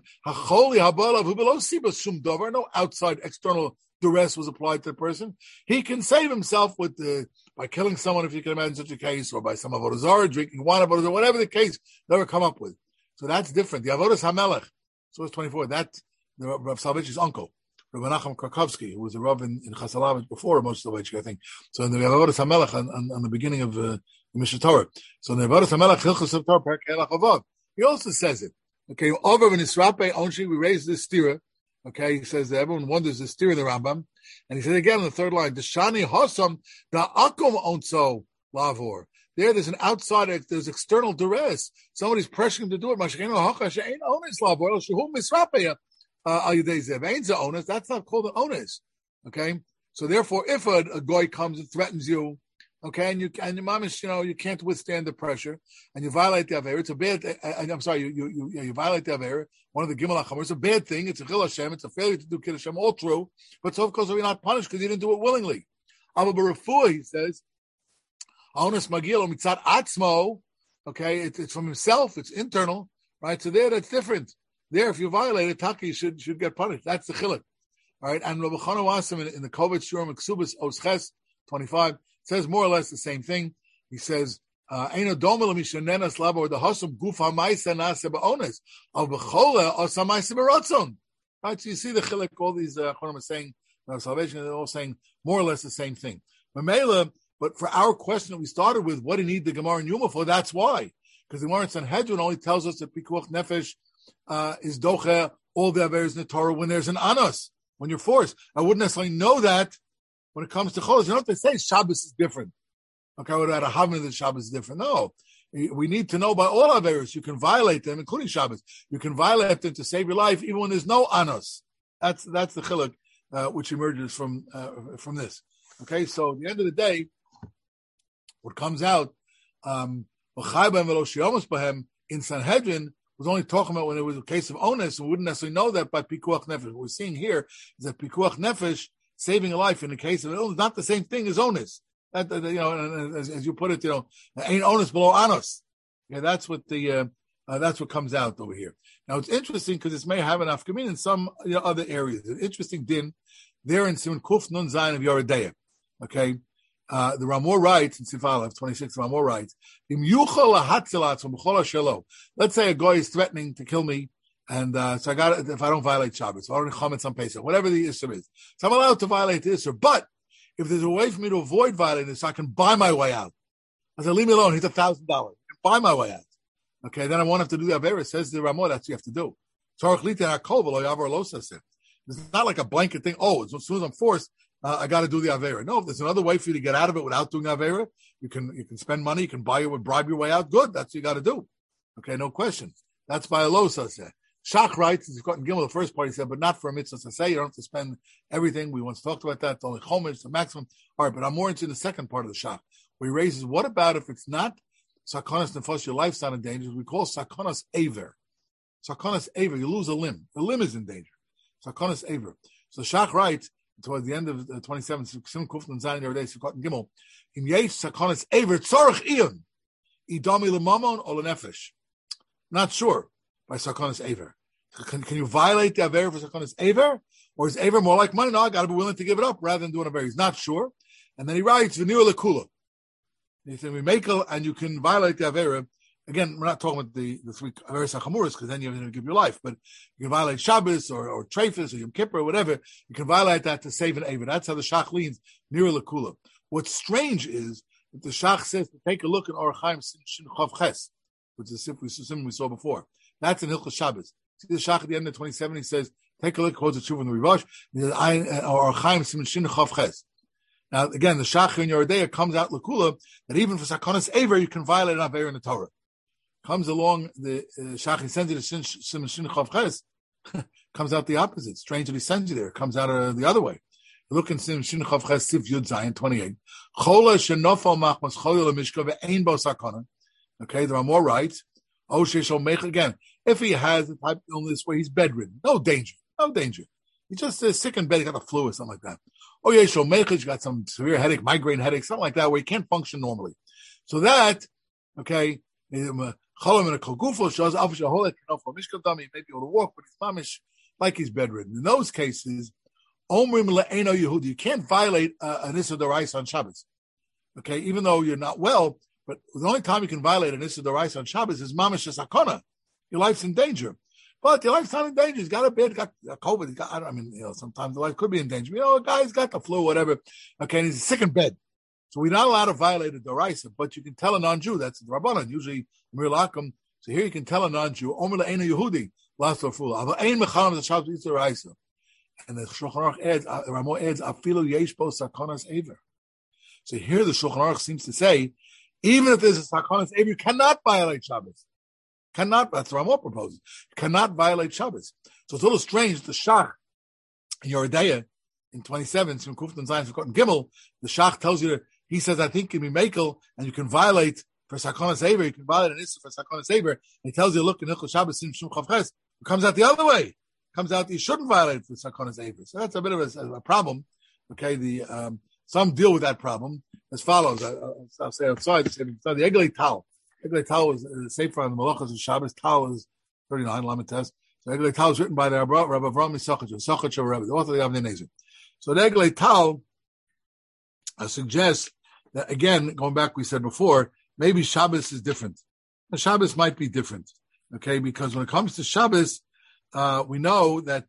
no outside external duress was applied to the person. He can save himself by killing someone, if you can imagine such a case, or by some avodah zarah, drinking wine, whatever the case they were come up with. So that's different. The avodas hamelech, source 24. That's the Rav Soloveitchik's uncle, Rav Menachem Krakowski, who was a Rav in Chasalavich before Moshe Soloveitchik, I think. So in the avodas hamelech on the beginning of the Mishnah Torah. So in the avodas hamelech Hilchos Torah Parakei Halacha, he also says it. Okay, over in Isrape Onshi, we raise this stira. Okay, he says that everyone wonders the stira in the Rambam, and he said again in the 3rd line, the Shani Hosam da Akum Onso Lavor. There's an outside, there's external duress. Somebody's pressuring him to do it. That's not called an onus. Okay, so therefore, if a goy comes and threatens you, okay, and your mamish, you can't withstand the pressure, and you violate the aver, it's a bad. You violate the aver. One of the gimel hachamer, it's a bad thing. It's a chil Hashem. It's a failure to do kid Hashem. All true, but so of course you're not punished because you didn't do it willingly. Aval b'refuah, he says, onus magil mitzat atzmo. Okay, it's from himself. It's internal, right? So that's different. there, if you violate it, Taki should get punished. That's the chiluk. All right, and Rabbi Chana Wasim in the Kovetz Shurim Ksubas Osches 25 says more or less the same thing. He says, "Eino domel mishanenas labo or the hasum guf ha'maisa nase ba'ones al b'chola osa maisa b'ratzon." Right, so you see the chiluk. All these Chonim are saying salvation. They're all saying more or less the same thing. But for our question that we started with, what do you need the Gemara and Yuma for? That's why, because the Gemara in Sanhedrin only tells us that Pikuach Nefesh is doche all the averes in the Torah when there's an anos. When you're forced, I wouldn't necessarily know that when it comes to cholos. You don't have to say Shabbos is different. Okay, without a having that Shabbos is different. No, we need to know by all averos. You can violate them, including Shabbos. You can violate them to save your life, even when there's no anos. That's the chiluk which emerges from this. Okay, so at the end of the day, what comes out in Sanhedrin was only talking about when it was a case of onus, and we wouldn't necessarily know that by Pikuach Nefesh. What we're seeing here is that Pikuach Nefesh, saving a life in the case of illness, not the same thing as onus. That as you put it, ain't onus below anos. Yeah, that's what that's what comes out over here. Now it's interesting because this may have an afkamin in some other areas. An interesting din there in Simon Kuf Nun Zayin of Yoredeya. Okay. The Ramor writes in Sifalev 26. The Ramor writes, let's say a guy is threatening to kill me, and so I got it if I don't violate Shabbos, or Chametz on Pesach, whatever the issue is. So I'm allowed to violate the issue, but if there's a way for me to avoid violating this, I can buy my way out. I said, leave me alone. He's $1,000. I can buy my way out. Okay, then I won't have to do the Avera. Says the Ramor, that's what you have to do. It's not like a blanket thing. Oh, as soon as I'm forced, I got to do the Avera. No, if there's another way for you to get out of it without doing Avera, you can spend money, you can buy it, bribe your way out. Good, that's what you got to do. Okay, no question. That's by a Losa say. Shach writes, he's got in Gimel, the first part, he said, but not for a mitzvah to say. You don't have to spend everything. We once talked about that. It's only Chomesh, the maximum. All right, but I'm more into the second part of the Shach, where he raises, what about if it's not Sakonas Nefesh, your life's not in danger? We call Sakonas Aver. Sakonas Aver, you lose a limb. The limb is in danger. Sakonas Aver. So Shach writes, towards the end of 27, Sim Kuftan Zayin every day, Sukkot and Gimel, Im Yesh Sakonas Aver Tzorach Iyon, Idami Lemamon or Lenefesh. Not sure by Sakonas Aver. Can you violate the Aver for Sakonas Aver? Or is Aver more like money? No, I got to be willing to give it up rather than doing Aver. He's not sure. And then he writes, V'nir Lekula. He said, we make and you can violate the Aver. Again, we're not talking about the three Averis HaChamuras, because then you're going to give your life. But you can violate Shabbos or Treifus or Yom Kippur or whatever. You can violate that to save an Aver. That's how the Shach leans, Nira Lekula. What's strange is that the Shach says to take a look at Orach Chaim Shin Chav Ches, which is something we saw before. That's in Hilchos Shabbos. See the Shach at the end of 27, he says, take a look, quotes the Tshuva in the Rivash, Orach Chaim Shin Chav Ches. Now, again, the Shach in Yoredeya comes out Lekula, that even for Sakonas Aver, you can violate an Aver in the Torah. Comes along, the Shach, he sends you to Shin Chav Ches, comes out the opposite. Strange that he sends you there. It comes out the other way. Look in Shin Chav Ches, Sif Yud Zayin 28. Chola shenofal machmas choyol mishka ve'ein bo sakana. Okay, there are more rights. Oh, sheshol mech again. If he has a type of illness where he's bedridden, no danger. He's just sick in bed, he got the flu or something like that. Oh, yeshol mech, he's got some severe headache, migraine headache, something like that, where he can't function normally. So that, okay, Cholam and a kogufo shows obviously a whole lot of mishka dummy, maybe able to walk, but he's mamish like he's bedridden. In those cases, Omrim le'eno Yehudi, you can't violate an Issa D'Oraisa on Shabbos. Okay, even though you're not well, but the only time you can violate an Issa D'Oraisa on Shabbos is mamish sakana. Your life's in danger. But your life's not in danger. He's got a bed, got COVID. He's got, sometimes the life could be in danger. A guy's got the flu, whatever. Okay, and he's sick in bed. So we're not allowed to violate a D'Oraisa, but you can tell a non-Jew, that's the Rabbanan, usually Mir Lakum. So here you can tell a non-Jew, Omer le'ena Yehudi, last of fool. Ava ein mechalam the Shabbos is D'Oraisa. And the Shulchan Aruch adds, Ramo adds, afilu yesh bo sakonas aver. So here the Shulchan Aruch seems to say, even if there's a sakonas aver, you cannot violate Shabbos. Cannot, that's what Ramo proposes. You cannot violate Shabbos. So it's a little strange, the Shach, in Yoredeya, in 27, from Kuftan Zayin, from Gimel, the Shach tells you that, he says, I think it can be makel, and you can violate for Sakonas Aver, you can violate an Issa for Sakonas Aver. He tells you, look, in Hilchos Shabbos, in Shum Chav Ches, it comes out the other way. It comes out that you shouldn't violate for Sakonas Aver. So that's a bit of a problem. Okay, some deal with that problem as follows. I'll say outside, the Eglei Tal. Eglei Tal is the Sefer on the Malachas of Shabbos. Tal is 39, Lamites. So Eglei Tal is written by the Rabbi Avraham Yisachar Rebbe, the author of the Avnei Nezer. So the Eglei Tal suggests that, again, going back, we said before, maybe Shabbos is different. The Shabbos might be different, okay? Because when it comes to Shabbos, we know that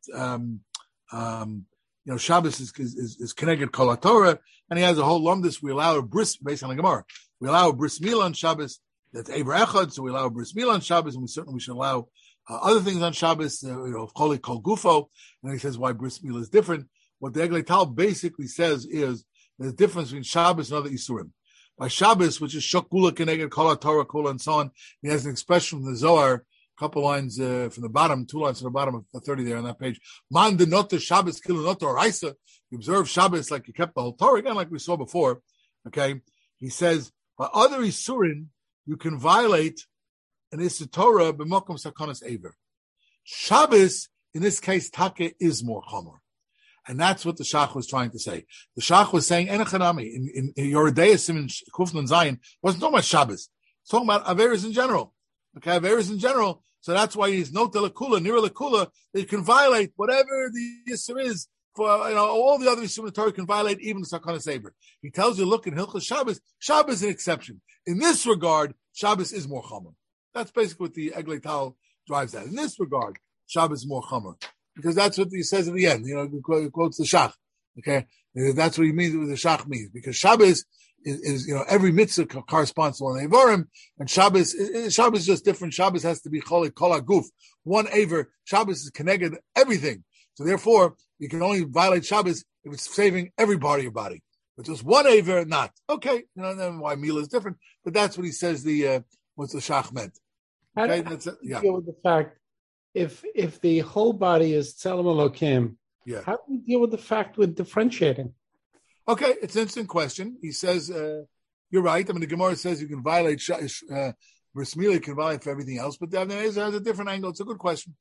Shabbos is connected Kol HaTorah, and he has a whole lumdus. We allow a bris based on the Gemara. We allow a bris milah on Shabbos. That's Eber Echad, so we allow a bris milah on Shabbos, and we should allow other things on Shabbos. Choli Kol Gufo, and he says why bris milah is different. What the Eglei Tal basically says is there's a difference between Shabbos and other Isurim. By Shabbos, which is Shokula Keneged Kol HaTorah, Kol and so on, he has an expression from the Zohar, a couple lines from the bottom, 2 lines from the bottom of the 30 there on that page. Man de not Shabbos kilu not oraisa. You observe Shabbos like you kept the whole Torah, again, like we saw before. Okay, he says by other Isurim you can violate an Isur Torah b'mokum sakonas aver. Shabbos in this case take is more chomer. And that's what the Shach was trying to say. The Shach was saying, Enochanami, in Yoredei Siman Kufnan Zion, wasn't talking about Shabbos. It's talking about Averis in general. Okay, Averis in general. So that's why he's no telekula, near lekula, that you can violate whatever the Yisr is for, all the other Yisr in the Torah can violate, even the Sakana Saber. He tells you, look, in Hilchos Shabbos, Shabbos is an exception. In this regard, Shabbos is more chomer. That's basically what the Eglei Tal drives at. In this regard, Shabbos is more chomer. Because that's what he says at the end, he quotes the Shach. Okay, that's what he means. What the Shach means, because Shabbos is every mitzvah corresponds to one Eivarim, and Shabbos is just different. Shabbos has to be cholik kol haguf, one Eiver. Shabbos is connected everything, so therefore you can only violate Shabbos if it's saving every part of your body. But just one Eiver, not okay. Then why Mila is different, but that's what he says. What's the Shach meant? Okay, deal with the fact. If the whole body is Tzelem Elokim, how do you deal with the fact with differentiating? Okay, it's an interesting question. He says, you're right. I mean, the Gemara says you can violate, Bris Milah, you can violate for everything else, but the Avnei Nezer has a different angle. It's a good question.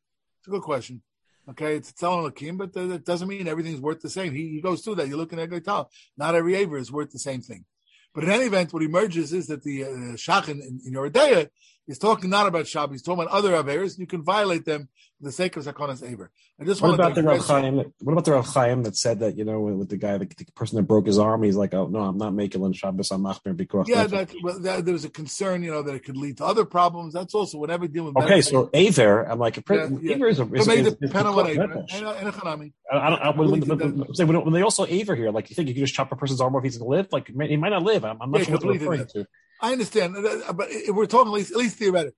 Okay, it's Tzelem Elokim, but that doesn't mean everything's worth the same. He goes through that. You look at Eglei Tal. Not every Aver is worth the same thing. But in any event, what emerges is that the Shach in Yoredeya is talking not about Shabbos, he's talking about other Averos, and you can violate them for the sake of Zakonas Aver. What about the Rav Chaim that said that, with the guy, the person that broke his arm, he's like, oh, no, I'm not making Shabbos, I'm Machmer B'Koach. Yeah, there was a concern, that it could lead to other problems. That's also whenever dealing with... Okay, so Aver, I'm like, Aver is a... But maybe depend on what Aver. When they also Aver here, like, you think you can just chop a person's arm off, he's going to live? Like, he might not live. I'm not sure what they're referring to. I understand, but we're talking at least theoretically.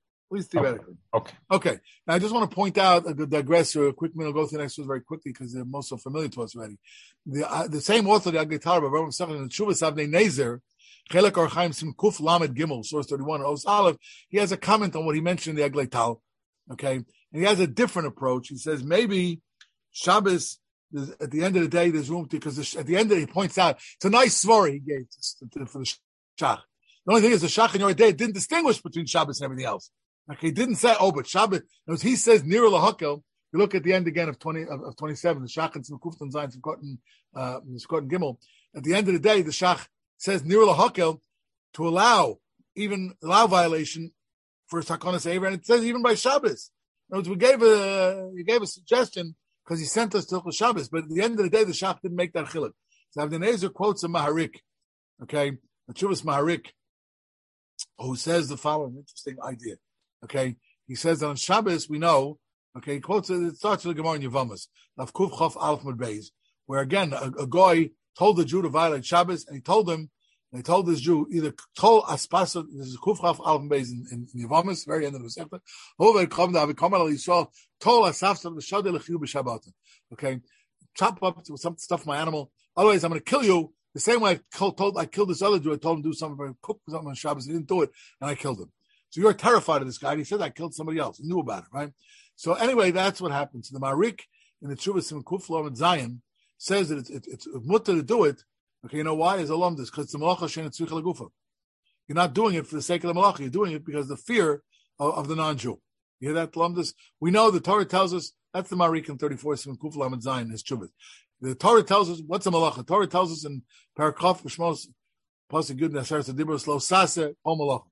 Okay. Now, I just want to point out, digress a quick minute, I'll go through the next one very quickly because they're most so familiar to us already. The same author, the Eglei Tal, Rabbi Avraham in the Teshuvas Avnei Nezer, Chelek Or Chaim Sim Kuf Lamed Gimel, source 31, Os Aleph, he has a comment on what he mentioned in the Eglei Tal, okay? And he has a different approach. He says maybe Shabbos, at the end of the day, there's room to, because at the end of it, he points out, it's a nice svara he gave for the Shach. The only thing is the Shach in Yoredei didn't distinguish between Shabbos and everything else. Okay, he didn't say, but Shabbos. He says Nira Lahakel. You look at the end again of 27, the Shach and some Kuftan Zayin, some Gimel. At the end of the day, the Shach says Nira Lahakel to allow violation for Sakonas Aver, and it says even by Shabbos. In other words, he gave a suggestion because he sent us to Shabbos, but at the end of the day, the Shach didn't make that chiluk. So Avnei Nezer quotes a Maharik, okay, a Teshuvas Maharik, who says the following interesting idea. Okay, he says that on Shabbos we know. Okay, he quotes it. It starts with the Gemara in Yevamos, Lav Kuf Chof Aleph Mud Beis, where again a guy told the Jew to violate Shabbos, and he told this Jew either Tol Aspasa. This is Kuf Chof Aleph Mud Beis in Yevamos, very end of the Masechta. Over Kom Da V'Kom Al Yisrael Tol Asafsa L'Shadei L'Chiyu B'Shabbat. Okay, chop up some stuff my animal. Otherwise, I'm going to kill you. The same way I killed this other Jew. I told him to do something, cook something on Shabbos. He didn't do it, and I killed him. So you're terrified of this guy. And he said, I killed somebody else. He knew about it, right? So anyway, that's what happens. So the Marik in the Teshuvas in Kufla and Zion says that it's mutter to do it. Okay, you know why? Is alumdus, because it's the malacha shein tzricha legufa. You're not doing it for the sake of the malacha. You're doing it because of the fear of the non-Jew. You hear that, alumdus? We know the Torah tells us, that's the Marik in 34, in Kufla and Zion, his Teshuvas. The Torah tells us, what's a malacha? The Torah tells us in Parakaf, Shmos, Pasuk Yud, Nasar Tzadibros, Lo Sase, O malacha.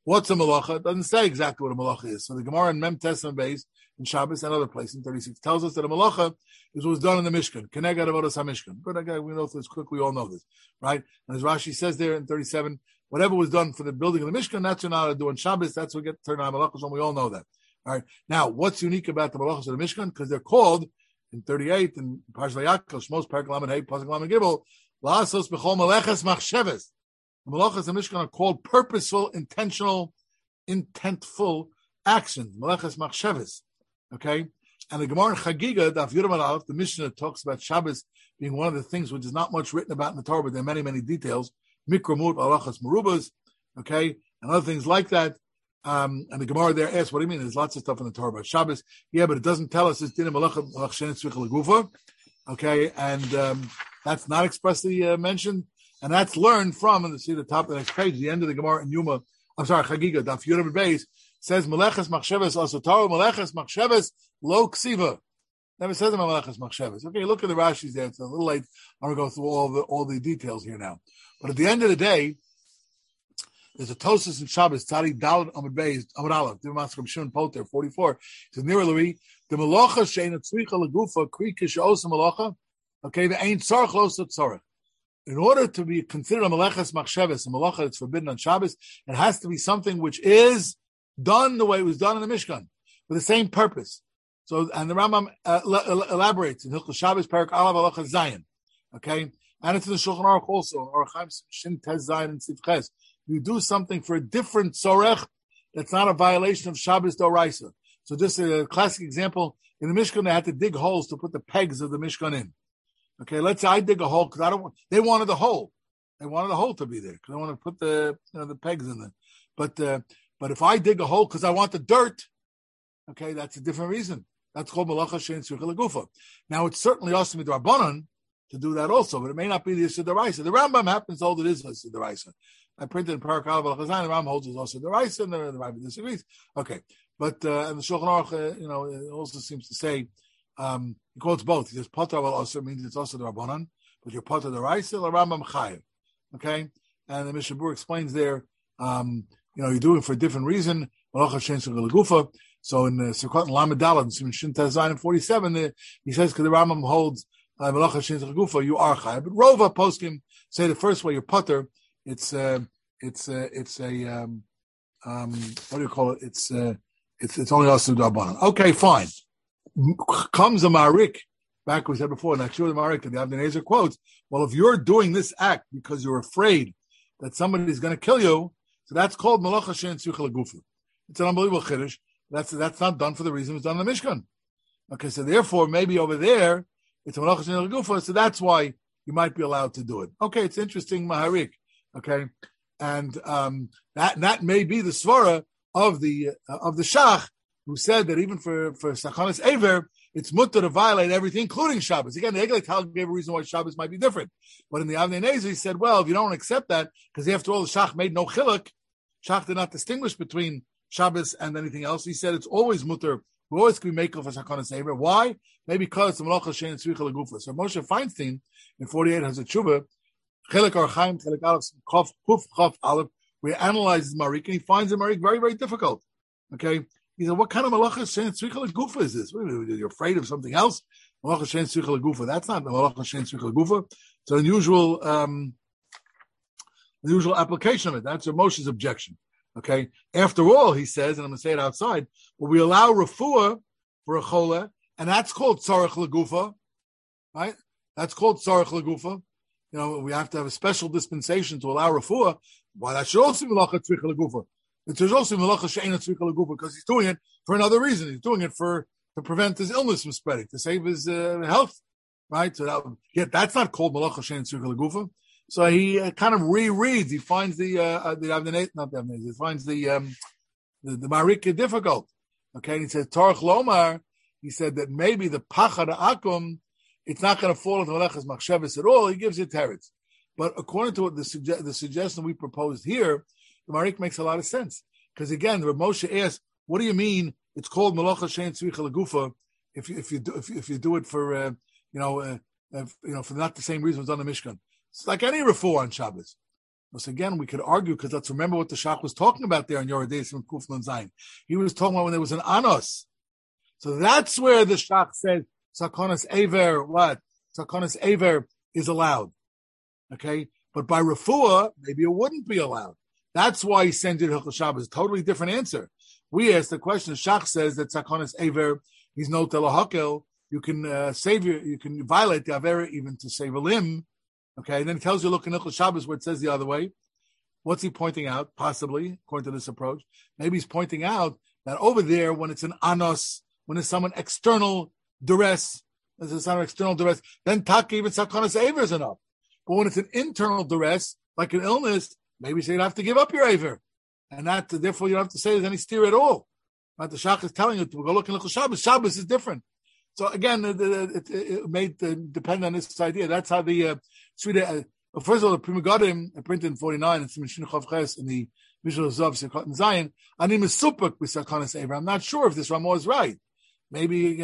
What's a malacha? It doesn't say exactly what a malacha is. So the Gemara in Mem Tes and Beis in Shabbos and other places in 36 tells us that a malacha is what was done in the Mishkan. Kenegad avodas HaMishkan. But again, we know this quick. We all know this, right? And as Rashi says there in 37, whatever was done for the building of the Mishkan, that's what you're not to do on Shabbos. That's what we get turned on malachos, and we all know that. All right. Now, what's unique about the malachos of the Mishkan? Because they're called in 38 in Parshas Vayikra, Shmos Perek Lamed Hey, Pasuk Lamed Gimel, La'asos b'chol meleches machsheves. The malachos of the Mishkan are called purposeful, intentional, intentful actions. Meleches machsheves. Okay. And the Gemara in Chagiga, Daf Yudam Aleph, the Mishnah talks about Shabbos being one of the things which is not much written about in the Torah, but there are many, many details. Mikramut, Alachas Merubas, okay, and other things like that. And the Gemara there asks, what do you mean? There's lots of stuff in the Torah about Shabbos. Yeah, but it doesn't tell us it's Dinim Malach Shen Tzvicha Legufa. Okay, and that's not expressly mentioned. And that's learned from, and see the top of the next page, the end of the Gemara in Yuma, Chagiga, Daf Yudam Beis, says Meleches Machsheves Asotaro, Meleches Machsheves Lo Ksiva. Never says Meleches Machsheves. Okay, look at the Rashis there. It's a little late. I'm going to go through all the details here now. But at the end of the day, there's a Tosas in Shabbos, Tzadi Dalet Amud Beis, Amud Aleph, Dimaskam Shimon Poter, 44. It says, Nira Louis, the Melacha Sheina Tzricha Legufa, Kri Kisha Melacha, okay, the Ein Tzarech Lo Tzarech. In order to be considered a Meleches Machsheves, a Melacha that's forbidden on Shabbos, it has to be something which is done the way it was done in the Mishkan, for the same purpose. So, and the Rambam elaborates in Hilchos Shabbos, Perek Alav Halacha Zayin, okay? And it's in the Shulchan Aruch also, or Chaim Shin Tez Zayin and Sivches. You do something for a different tzorech that's not a violation of Shabbos Doraisa. So this is a classic example. In the Mishkan, they had to dig holes to put the pegs of the Mishkan in. Okay, let's say I dig a hole because they wanted the hole. They wanted the hole to be there because they want to put the pegs in there. But if I dig a hole because I want the dirt, okay, that's a different reason. That's called Malacha Shein Tzricha Legufa. Now, it's certainly also midrabanan to do that also, but it may not be the Yisud Daraisa. The Rambam happens to hold it is Yisud Daraisa. I printed in Perek Alav Halacha Zayin, the Rambam holds it also Daraisa, and the Rambam disagrees. Okay, but and the Shulchan Aruch, it also seems to say, he quotes both. He says, Potter al also means it's also the Rabbanan, but you're Potter Daraisa, the Rambam Chayev. Okay, and the Mishnah Berurah explains there, you're doing it for a different reason. Malacha Shein Tzricha Legufa. So in Sukkot and Lamed Daled, in Shin Tez Zayin 47, he says, because the Rambam holds Malacha Shein Tzricha Legufa, you are Chayev. But Rova poskim say the first way you're Potter. It's a what do you call it? It's only also Rabbanan. Okay, fine. Comes a Marik. Back we said before, and actually the Marik and the Avnei Nezer quotes. Well, if you're doing this act because you're afraid that somebody is going to kill you, so that's called Malacha Shein Tzricha Legufa. It's an unbelievable chiddush. That's not done for the reason it was done in the Mishkan. Okay, so therefore maybe over there it's a Malacha Shein Tzricha Legufa, so that's why you might be allowed to do it. Okay, it's interesting, Maharik. Okay, and that may be the svara of the Shach, who said that even for Sachanis Ever, it's mutter to violate everything, including Shabbos. Again, the Eglei Tal gave a reason why Shabbos might be different. But in the Avnei Nezer, he said, well, if you don't accept that, because after all, the Shach made no chiluk, Shach did not distinguish between Shabbos and anything else. He said it's always mutter. We always can be makel for Sachanis Ever. Why? Maybe because the Malacha Shein Tzricha Legufa. So Moshe Feinstein in 48 has a tshuva, Chelik Or Chaim, Chelik Aleph, Kuf Chaf Aleph, where he analyzes Marik, and he finds the Marik very, very difficult. Okay? He said, what kind of Malacha Shein Tzricha Legufa is this? You're afraid of something else? Malacha Shein Tzricha Legufa. That's not the Malacha Shein Tzricha Legufa. It's an unusual application of it. That's Moshe's objection. Okay? After all, he says, and I'm going to say it outside, but we allow refuah for a chola, and that's called Tzarech Legufa. Right? That's called Tzarech Legufa. We have to have a special dispensation to allow refuah. Why that should also be Malacha Tzricha Legufa. It should also be Malacha Shein Tzricha Legufa because he's doing it for another reason. He's doing it to prevent his illness from spreading, to save his health, right? So that's not called Malacha Shein Tzricha Legufa. So he kind of rereads. He finds the he finds the Marik difficult. Okay, and he says Tarach Lomar. He said that maybe the Pachad Akum, it's not going to fall into Malachas Machsheves at all. He gives it teretz. But according to what the suggestion we proposed here, the Marik makes a lot of sense. Because again, Reb Moshe asks, what do you mean it's called Malacha Shein Tzricha Legufa if you do it for for not the same reason it's on the Mishkan? It's like any refuah on Shabbos. So again, we could argue, because let's remember what the Shach was talking about there in Yoredeis and Kuf Nun Zayin. He was talking about when there was an Anos. So that's where the Shach said, Sakonis Aver, what? Sakonis Aver is allowed. Okay? But by Refuah, maybe it wouldn't be allowed. That's why he sent it to Hilchos Shabbos. Totally different answer. We asked the question, Shach says that Sakonis Aver, he's no Telahakel. You can you can violate the Avera even to save a limb. Okay, and then he tells you, look in Hilchos Shabbos where it says the other way. What's he pointing out? Possibly, according to this approach, maybe he's pointing out that over there, when it's an anos, when it's someone external duress, then taka even sakonas aver is enough. But when it's an internal duress, like an illness, maybe you'd have to give up your aver, and that therefore you don't have to say there's any steer at all. But the Shach is telling you to go look in Hilchos Shabbos. Shabbos is different. So again, it may depend on this idea. That's how the first of all, the Pri Megadim printed in 49. It's in Chav Ches in the Visual Zav Sekot and Zion. Ani Mesupuk b'Sakonas Aver. I'm not sure if this Ramah is right. Maybe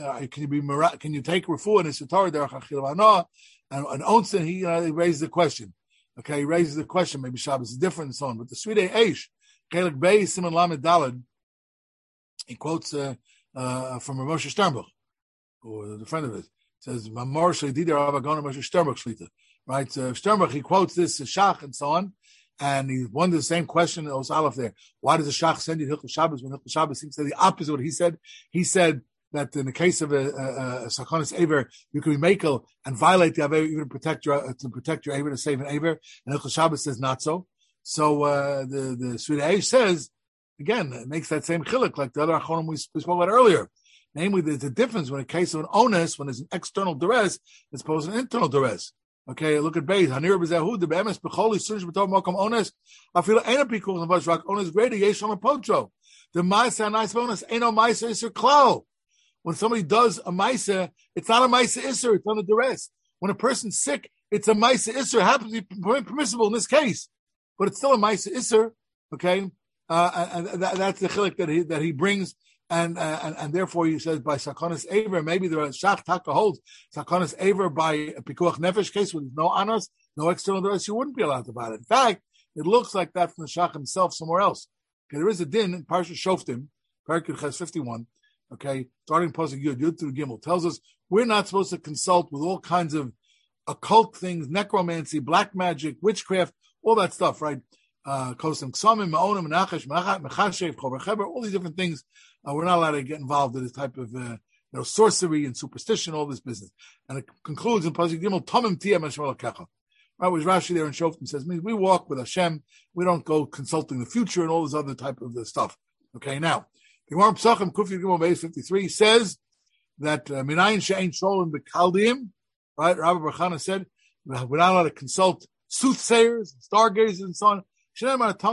can you take Refuah and Isatar Derech Achil V'Hana and Onsen? He raises the question. Okay, he raises the question. Maybe Shabbos is different and so on. But the Sridei Eish Chelik Bey Simon Lamed Daled, he quotes from Rav Moshe Sternbuch, or the friend of his, says, Mamor Shleididar Avagona Moshe Sternbuch Shlita. Right? Sternbuch, he quotes this Shach and so on, and he wonders the same question in Os Aleph there. Why does the Shach send you to Hilchos Shabbos when Hilchos Shabbos seems to say the opposite of what he said? He said that in the case of a Sakonis Aver, you can be Mekel and violate the Aver even to protect your Aver, to save an Aver, and Hilchos Shabbos says not so. So the Sridei says, again, it makes that same chiluk like the other Achonim we spoke about earlier. Namely, there's a difference when in case of an onus, when there's an external duress, as opposed to an internal duress. Okay, look at Beis. Hanir b'zehu the be'emes b'choli suresh b'tov mokom onus. I feel ain't a pikul in v'shrak onus greater yesh on a potro. The ma'aseh nice bonus ain't no ma'aseh iser klal. When somebody does a ma'aseh, it's not a ma'aseh iser. It's on a duress. When a person's sick, it's a ma'aseh iser. It happens to be permissible in this case, but it's still a ma'aseh iser. Okay, and that's the chiluk that he brings. And therefore he says by Sakonis Aver, maybe the Shach Taka holds Sakonis Aver by a Pikuach Nefesh case with no anos, no external duress, you wouldn't be allowed to buy it. In fact, it looks like that from the Shach himself somewhere else. Okay, there is a din in Parsha Shoftim, Parakut Ches 51, okay, starting Pasuk Yud through Gimel, tells us we're not supposed to consult with all kinds of occult things, necromancy, black magic, witchcraft, all that stuff, right? Kosim Ksamim, Ma'onim, Menachesh, Mechashev, Chover Cheber, all these different things. We're not allowed to get involved in this type of sorcery and superstition, all this business. And it concludes in Pasuk Gimel, Tomim Tiyah Meshmel Kecha. Right, which Rashi there in Shoftim says, means we walk with Hashem, we don't go consulting the future and all this other type of stuff. Okay, now, the Gemara Pesachim, Kufi Gimel Beis 53 says that Minayin She'ein Sholim B'Kaldim, right, Rabbi Barchana said, we're not allowed to consult soothsayers, stargazers, and so on. That's how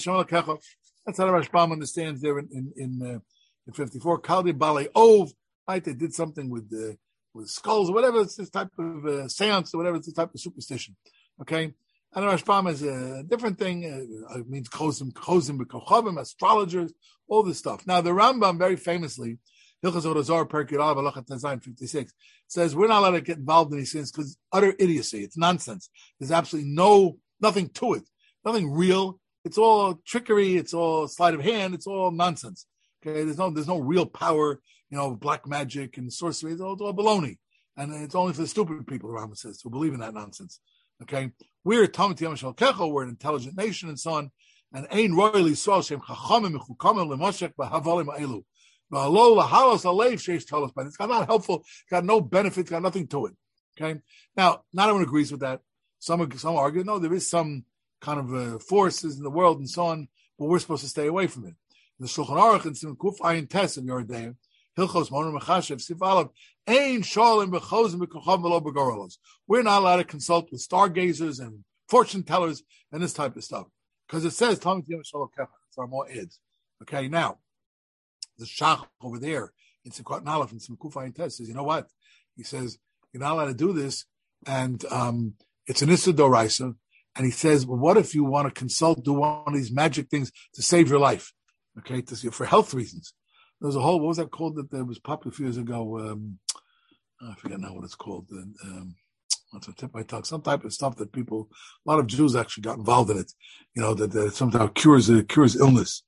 the Rashbam understands there in 54. Kaldi Bale Ov, right? They did something with skulls or whatever. It's this type of seance or whatever. It's this type of superstition. Okay, and the Rashbam is a different thing. It means chozim b'kochavim, astrologers, all this stuff. Now the Rambam very famously, Hilchos Odazar Perkei Alav Halachat Tazayin 56 says we're not allowed to get involved in these things because utter idiocy. It's nonsense. There's absolutely nothing to it. Nothing real. It's all trickery. It's all sleight of hand. It's all nonsense. Okay, there's no real power. Black magic and sorcery. It's all baloney, and it's only for the stupid people. Rambam says who believe in that nonsense. Okay, we're Talmud Yom Shel Kecho. We're an intelligent nation and so on. And ein royally saw Shem Chachamim Mechukamim Lemoshek Bahavalim Elu. V'alo lahalos alev sheish talos. But it's not helpful. It's got no benefit. It's got nothing to it. Okay. Now, not everyone agrees with that. Some argue no. There is some kind of forces in the world and so on, but we're supposed to stay away from it. The Shulchan Aruch and Simon Kuf Ayin Tes of Yoredeim, Hilchos Moner Mechashev Sif Aleph, Ein Sholim B'Chozim B'Kocham V'Lo B'Gorolos. We're not allowed to consult with stargazers and fortune tellers and this type of stuff because it says Talmud Yom Shalom Kecha. It's our more ids. Okay, now the Shach over there in Simchat Aleph and Simon Kuf Ayin Tes says, you know what? He says you're not allowed to do this, and it's an Issa Doraisa. And he says, well, what if you want to do one of these magic things to save your life? Okay, for health reasons. There was what was that called that was popular a few years ago? I forget now what it's called. That's a tip I talk. Some type of stuff that a lot of Jews actually got involved in it. That somehow cures illness.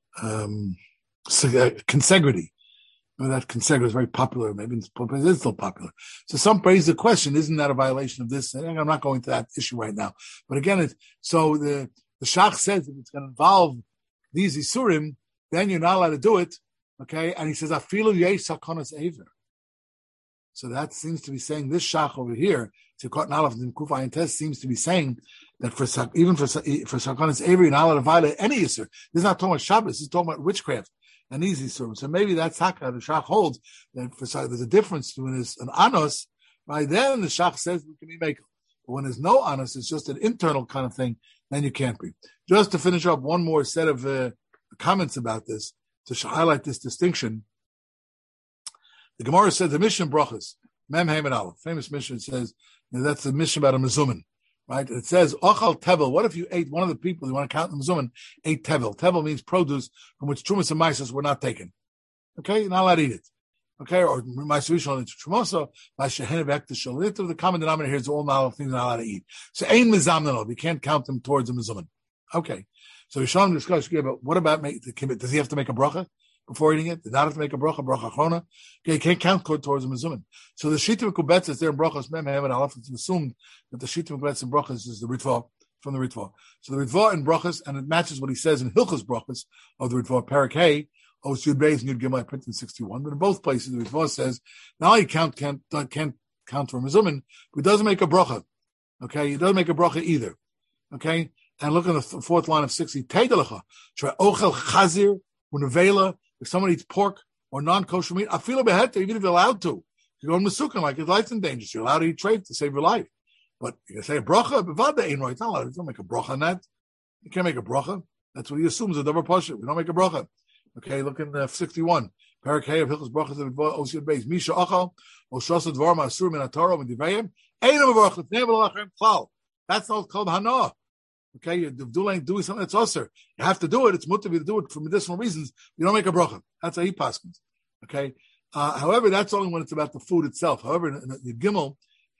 Consanguinity. That consanguinity is very popular. Maybe it's still popular. So some raise the question: isn't that a violation of this? And I'm not going to that issue right now. But again, the Shach says if it's going to involve these isurim, then you're not allowed to do it. Okay, and he says afilu yesh sakonas aver. So that seems to be saying this Shach over here. Tzikot Nalaf and Kufa and Tes seems to be saying that even for Sakonis Avery, you're not allowed to violate any Yisur. This is not talking about Shabbos, this is talking about witchcraft and easy service. So maybe that's Haka, the Shach holds that there's a difference between an Anos, right? Then the Shach says we can be Mekel. But when there's no Anos, it's just an internal kind of thing, then you can't be. Just to finish up one more set of comments about this, to highlight this distinction. The Gemara said the Mishnah Brachas, Mem Haim and Aleph, famous Mishnah says, that's the mission about a mezumin, right? It says, Ochal Tevel, what if you ate, one of the people, you want to count the mezumin, ate Tevel. Tevel means produce from which Trumas and Maisas were not taken. Okay? You're not allowed to eat it. Okay? Or Maisavishal into Trumosa, Maishahenevek, the common denominator here is all not things you're not allowed to eat. So, Ein Mizamnanov, you can't count them towards a mezumin. Okay. So, Yishon discussed, but what about, does he have to make a bracha before eating it? Did not have to make a bracha achrona. Okay, you can't count towards the mezumin. So the Shita Mekubetz is there in brachas mem and aleph. It's assumed that the Shita Mekubetz in brachas is the Ritva from the Ritva. So the Ritva in brachas, and it matches what he says in Hilchos brachas of the Ritva. Parak Hey, Os Yud Beis and Yud Gimel, I printed in 61. But in both places, the Ritva says not only can't count for mezumin, but he doesn't make a bracha. Okay, he doesn't make a bracha either. Okay, and look on the fourth line of 60. Teidelecha, Shra Ochel Chazir Unavela. If someone eats pork or non-kosher meat, I feel a beheta, even if you're allowed to. You go in Masukan, like his life's in danger. So you're allowed to eat treif to save your life. But you can say a bracha, bevada ain't right. It's not allowed. You don't make a bracha on that. You can't make a bracha. That's what he assumes, a double pasha. We don't make a bracha. Okay, look in 61. Parak Hey of Hilchos Brachas of Osiyad Beis. Misha Achal, Oshasa Dvar Ma'asur Min HaTorah and Divrayim. Einam Avarach, L'fnei V'Lachem Klal. That's not called Hana. Okay, you're doing something that's usher. You have to do it. It's mutter to do it for medicinal reasons. You don't make a bracha. That's how he paskins. Okay. However, that's only when it's about the food itself. However, in Yud Gimel,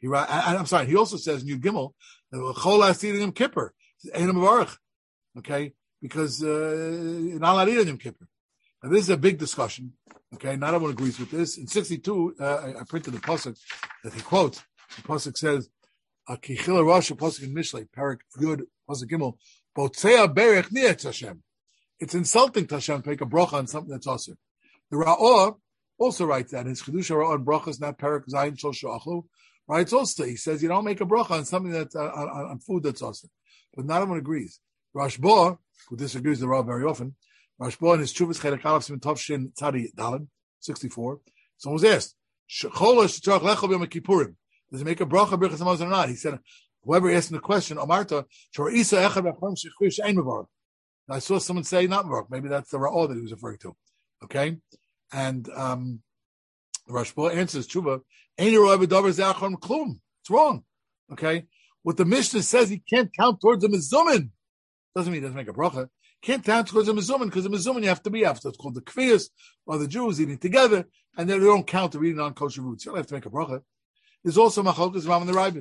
he also says in Yud Gimel, Chol Asir Yom Kippur, Einam Avarach. Okay, because you're not allowed to eat on Yom Kippur. Now, this is a big discussion. Okay, not everyone agrees with this. In 62, I printed the pasuk that he quotes. The pasuk says, Kichila Rosh, pasuk in Mishlei, Parak Yud, pasuk Gimel, Botzea Berech Nietz Hashem. It's insulting to Hashem to make a bracha on something that's also. The Ra'or also writes that in his Chidusha Ra'or and brachas, not Parak Zayin Shol Shachlu, writes also, he says you don't make a bracha on something that's on food that's also. But not everyone agrees. Rashba, who disagrees with the Rav very often, Rashba in his Chuvas Chelek Aleph Siman Tov Shin Tzadi Daled 64. Someone was asked, Cholos Shtorach Lechol B'Yom Kippurim. Does he make a bracha Birchas Hamazon or not? He said, whoever asked him the question, Amarta, Shor Isa Echad B'Achron Shechrish Ein Mevarach. I saw someone say not Mevarach. Maybe that's the Ra'ah that he was referring to. Okay, and the Rashba answers Tshuva, Ein Ro'eh B'Davar Ze'Achron Klum. It's wrong. Okay, what the Mishnah says he can't count towards the mezumin doesn't mean he doesn't make a bracha. Can't count towards the mezumin because the mezumin you have to be after. It's called the kviyas, or the Jews eating together, and then they don't count to eating on kosher roots. You don't have to make a bracha. There's also Machokas Ram and the Rabbit.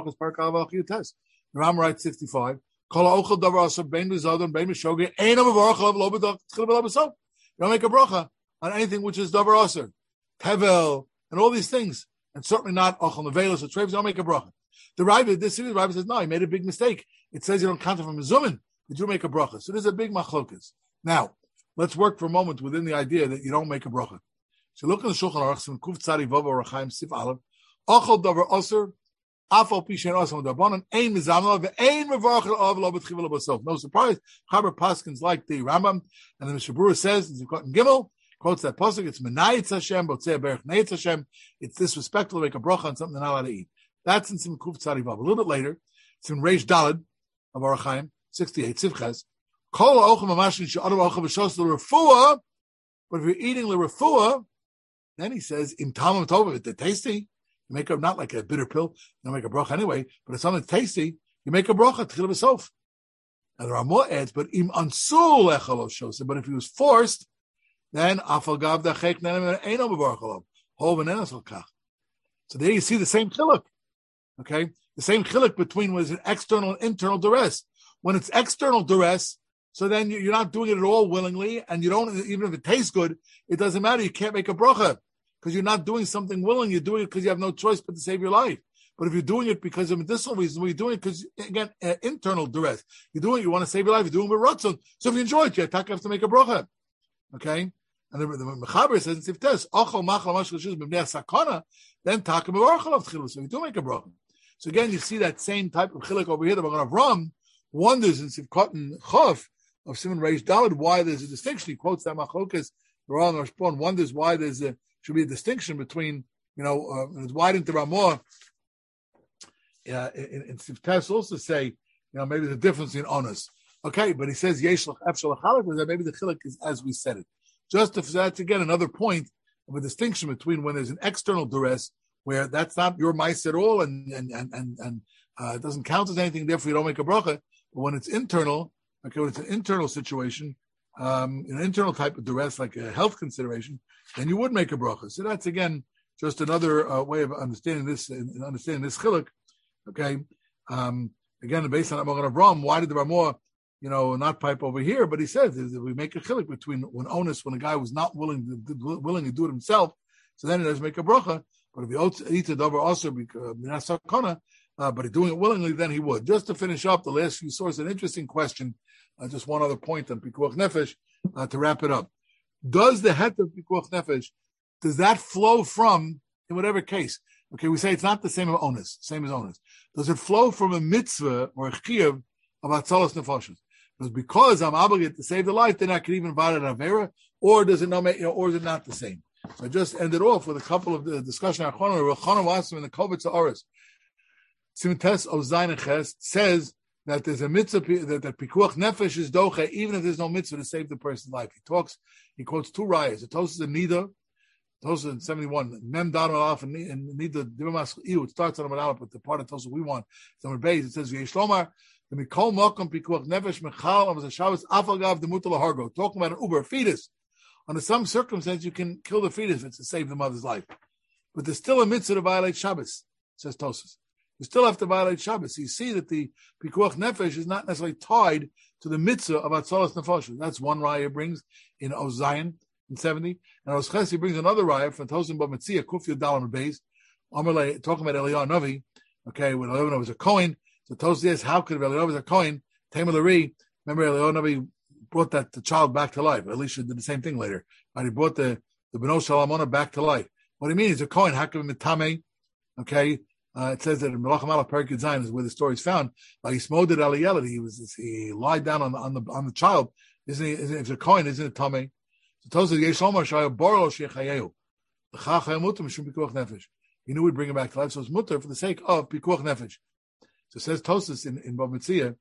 The Ram writes 65. You don't make a bracha on anything which is davar aser, tevel, and all these things, and certainly not ochel nevelos or treves. Don't make a bracha. The Rabbit, this series, Rabbit says no, he made a big mistake. It says you don't count it from mezumin, but you make a bracha. So there's a big machlokas. Now let's work for a moment within the idea that you don't make a bracha. So look in the Shulchan Aruch, Siman Kuf Tzadi Vav Orachaim Sif Aleph. Ochel davar aser, afal pishen aser l'darbanan, ein mizamna ve'ein mevarach of lo b'tchiva lo b'sof. No surprise, Chaber Paskins like the Rambam, and the Mishnah Berurah says, in Gimel, quotes that pasuk. It's menayitz Hashem, botzei berech neitz Hashem. It's disrespectful to make a bracha on something they're not allowed to eat. That's in Siman Kuf Tzadi Vav. A little bit later, it's in Reish Daled of Orachaim 68 Sivches. Kol ha'ochel mamashin she'adav ochel v'shos l'refuah. But if you're eating l'refuah, then he says im tamam tov, if they're tasty. You make up not like a bitter pill, you don't make a bracha anyway, but if something's tasty, you make a bracha, tchil b'sof. And there are more ads, but im ansul echalo shoseh, but if he was forced, then afal gav dachek nenem eino mevarach alav, hov v'nenas al kach. So there you see the same chiluk. Okay, the same chiluk between was an external and internal duress. When it's external duress, so then you're not doing it at all willingly, and you don't, even if it tastes good, it doesn't matter. You can't make a bracha because you're not doing something willing. You're doing it because you have no choice but to save your life. But if you're doing it because of medicinal reasons, well, you're doing it because, again, internal duress. You're doing it, you want to save your life, you're doing it with ratzon. So if you enjoy it, you have to make a bracha. Okay? And the Mechaber says, if there's ochel machal mashal shuz b'bnei sakana, then taka b'orchel of tchilu. So you do make a bracha. So again, you see that same type of chiluk over here. The Magen Avram wonders in Sivkot and Chof of Simon Reish Daled why there's a distinction. He quotes that Machlokas. The Rambam Rashbon wonders why should be a distinction between, it's why didn't the Ramah in Sivtes also say, maybe the difference in honors. Okay, but he says yesh efshel chalik, that maybe the chiluk is as we said it. Just if that's again another point of a distinction between when there's an external duress where that's not your mice at all and it doesn't count as anything, therefore you don't make a bracha. But when it's internal, when it's an internal situation, an internal type of duress like a health consideration, then you would make a bracha. So that's again just another way of understanding this chiluk. Okay, again based on Magen Avram, why did the Ramah not pipe over here? But he says that we make a chiluk between when a guy was not willing to do it himself, so then he does make a bracha. But if he eats a davar also but he's doing it willingly, then he would. Just to finish up the last few sources, an interesting question. Just one other point on pikuach nefesh to wrap it up. Does the het of pikuach nefesh, does that flow from, in whatever case? Okay, we say it's not the same as onus. Does it flow from a mitzvah or a chiyuv of atzalas nefashos? Because I'm obligated to save the life, then I can even violate avera, or does it not make, or is it not the same? So I just ended off with a couple of the discussion. Achronim Wasim in the Kovitz Ha'aretz Simtes of Zayin Ches says that there's a mitzvah that pikuach nefesh is doche, even if there's no mitzvah to save the person's life. He quotes two rayas. The Tosas in Nida, Tosas in 71, Mem Dam Alaf and Nida Divamas Iu. It starts on Aleph, but the part of Tosas we want is on Beis. It says Yeshlomar the Mikol Mokom pikuach nefesh mechal of the Shabbos Afagav the Mutal Hargo. Talking about an uber fetus. Under some circumstance, you can kill the fetus if it's to save the mother's life. But there's still a mitzvah to violate Shabbos, says Tosas. You still have to violate Shabbos. So you see that the pikuach nefesh is not necessarily tied to the mitzvah of atzalas nefashos. That's one raya brings in Ozayin in 70. And Oschesi brings another raya from Tosin B'Metzia, Kufya Dalam Beis, talking about Eliyahu Navi. Okay, when Eliyahu Navi was a Kohen. So Tosin says, how could Eliyahu was a Kohen? Tamar Lari, remember Eliyahu Navi brought the child back to life. Elisha did the same thing later. Right? He brought the Beno Shalamona back to life. What do you mean? He's a Kohen. Hakim Mitame. Okay. It says that in Melachim Aleph Perek Zayin is where the story is found. Like he smoded Aliyel. He lied down on the child. Isn't he? If it's a Kohen, isn't it Tameh? So Tosas Yesh Lomar Shaya Borlo Shechayehu. The Chachayim Mutar Mishum Pikuach Nefesh. He knew he'd bring him back to life, so it's mutar for the sake of Pikuach Nefesh. So it says Tosas in Bava Metzia.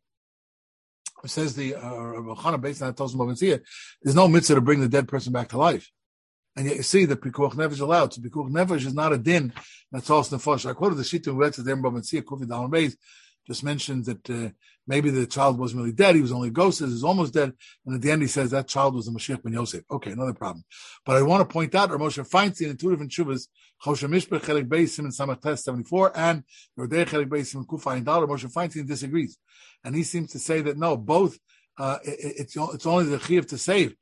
It says the Chana based on that Tosas in Bava Metzia. There's no mitzvah to bring the dead person back to life. And yet you see that Pikuach Nefesh is allowed. So Pikuach Nefesh is not a din. That's also Nefesh. I quoted the Shita who read to them, Bava Metzia, Kufi Dalam Beis, just mentions that maybe the child wasn't really dead. He was only a ghost. He was almost dead. And at the end he says that child was the Mashiach ben Yosef. Okay, another problem. But I want to point out, Moshe Feinstein in two different shuvas, Choshe Mishpach Chelik Beis Simon Samach Tes 74 and Yordei Chelik Beis Simon Kufa and Dollar. Moshe Feinstein disagrees. And he seems to say that no, both, it's only the chiyuv to save.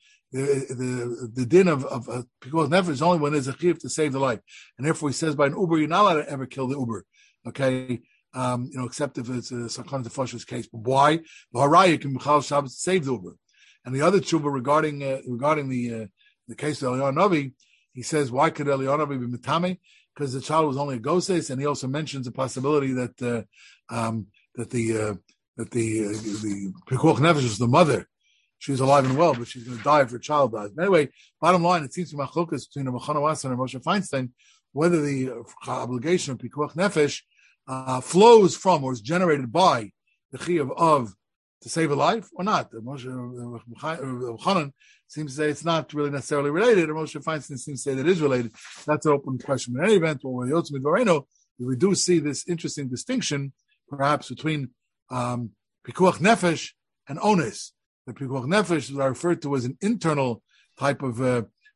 The din of Pikuach Nefesh is only when there's a chiyuv to save the life. And therefore he says by an Uber, you're not allowed to ever kill the Uber. Okay. Except if it's a Sakhan Tefash's case. But why? The Haraya can B'chal Shabbos to save the Uber. And the other tshuva regarding the case of Eliyahu Navi, he says, why could Eliyahu Navi be mitame? Because the child was only a goses, and he also mentions the possibility that the Pikuach Nefesh was the mother. She was alive and well, but she's going to die if her child dies. But anyway, bottom line, it seems to be machlokas between Machana Wasan and Moshe Feinstein whether the obligation of Pikuach Nefesh flows from or is generated by the chiyuv of to save a life or not. Moshe Chanan seems to say it's not really necessarily related, or Moshe Feinstein seems to say that it is related. That's an open question. In any event, we do see this interesting distinction, perhaps between Pikuach Nefesh and Ones. The Pikuach Nefesh is referred to as an internal type of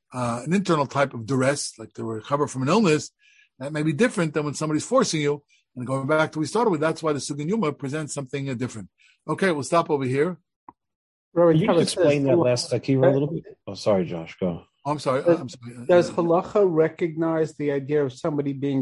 duress, like the recover from an illness. That may be different than when somebody's forcing you. And going back to what we started with, that's why the Sugin Yuma presents something different. Okay, we'll stop over here. Can you explain that last akira a little bit? Oh, sorry, Josh. Go. Oh, I'm sorry. Does halacha recognize the idea of somebody being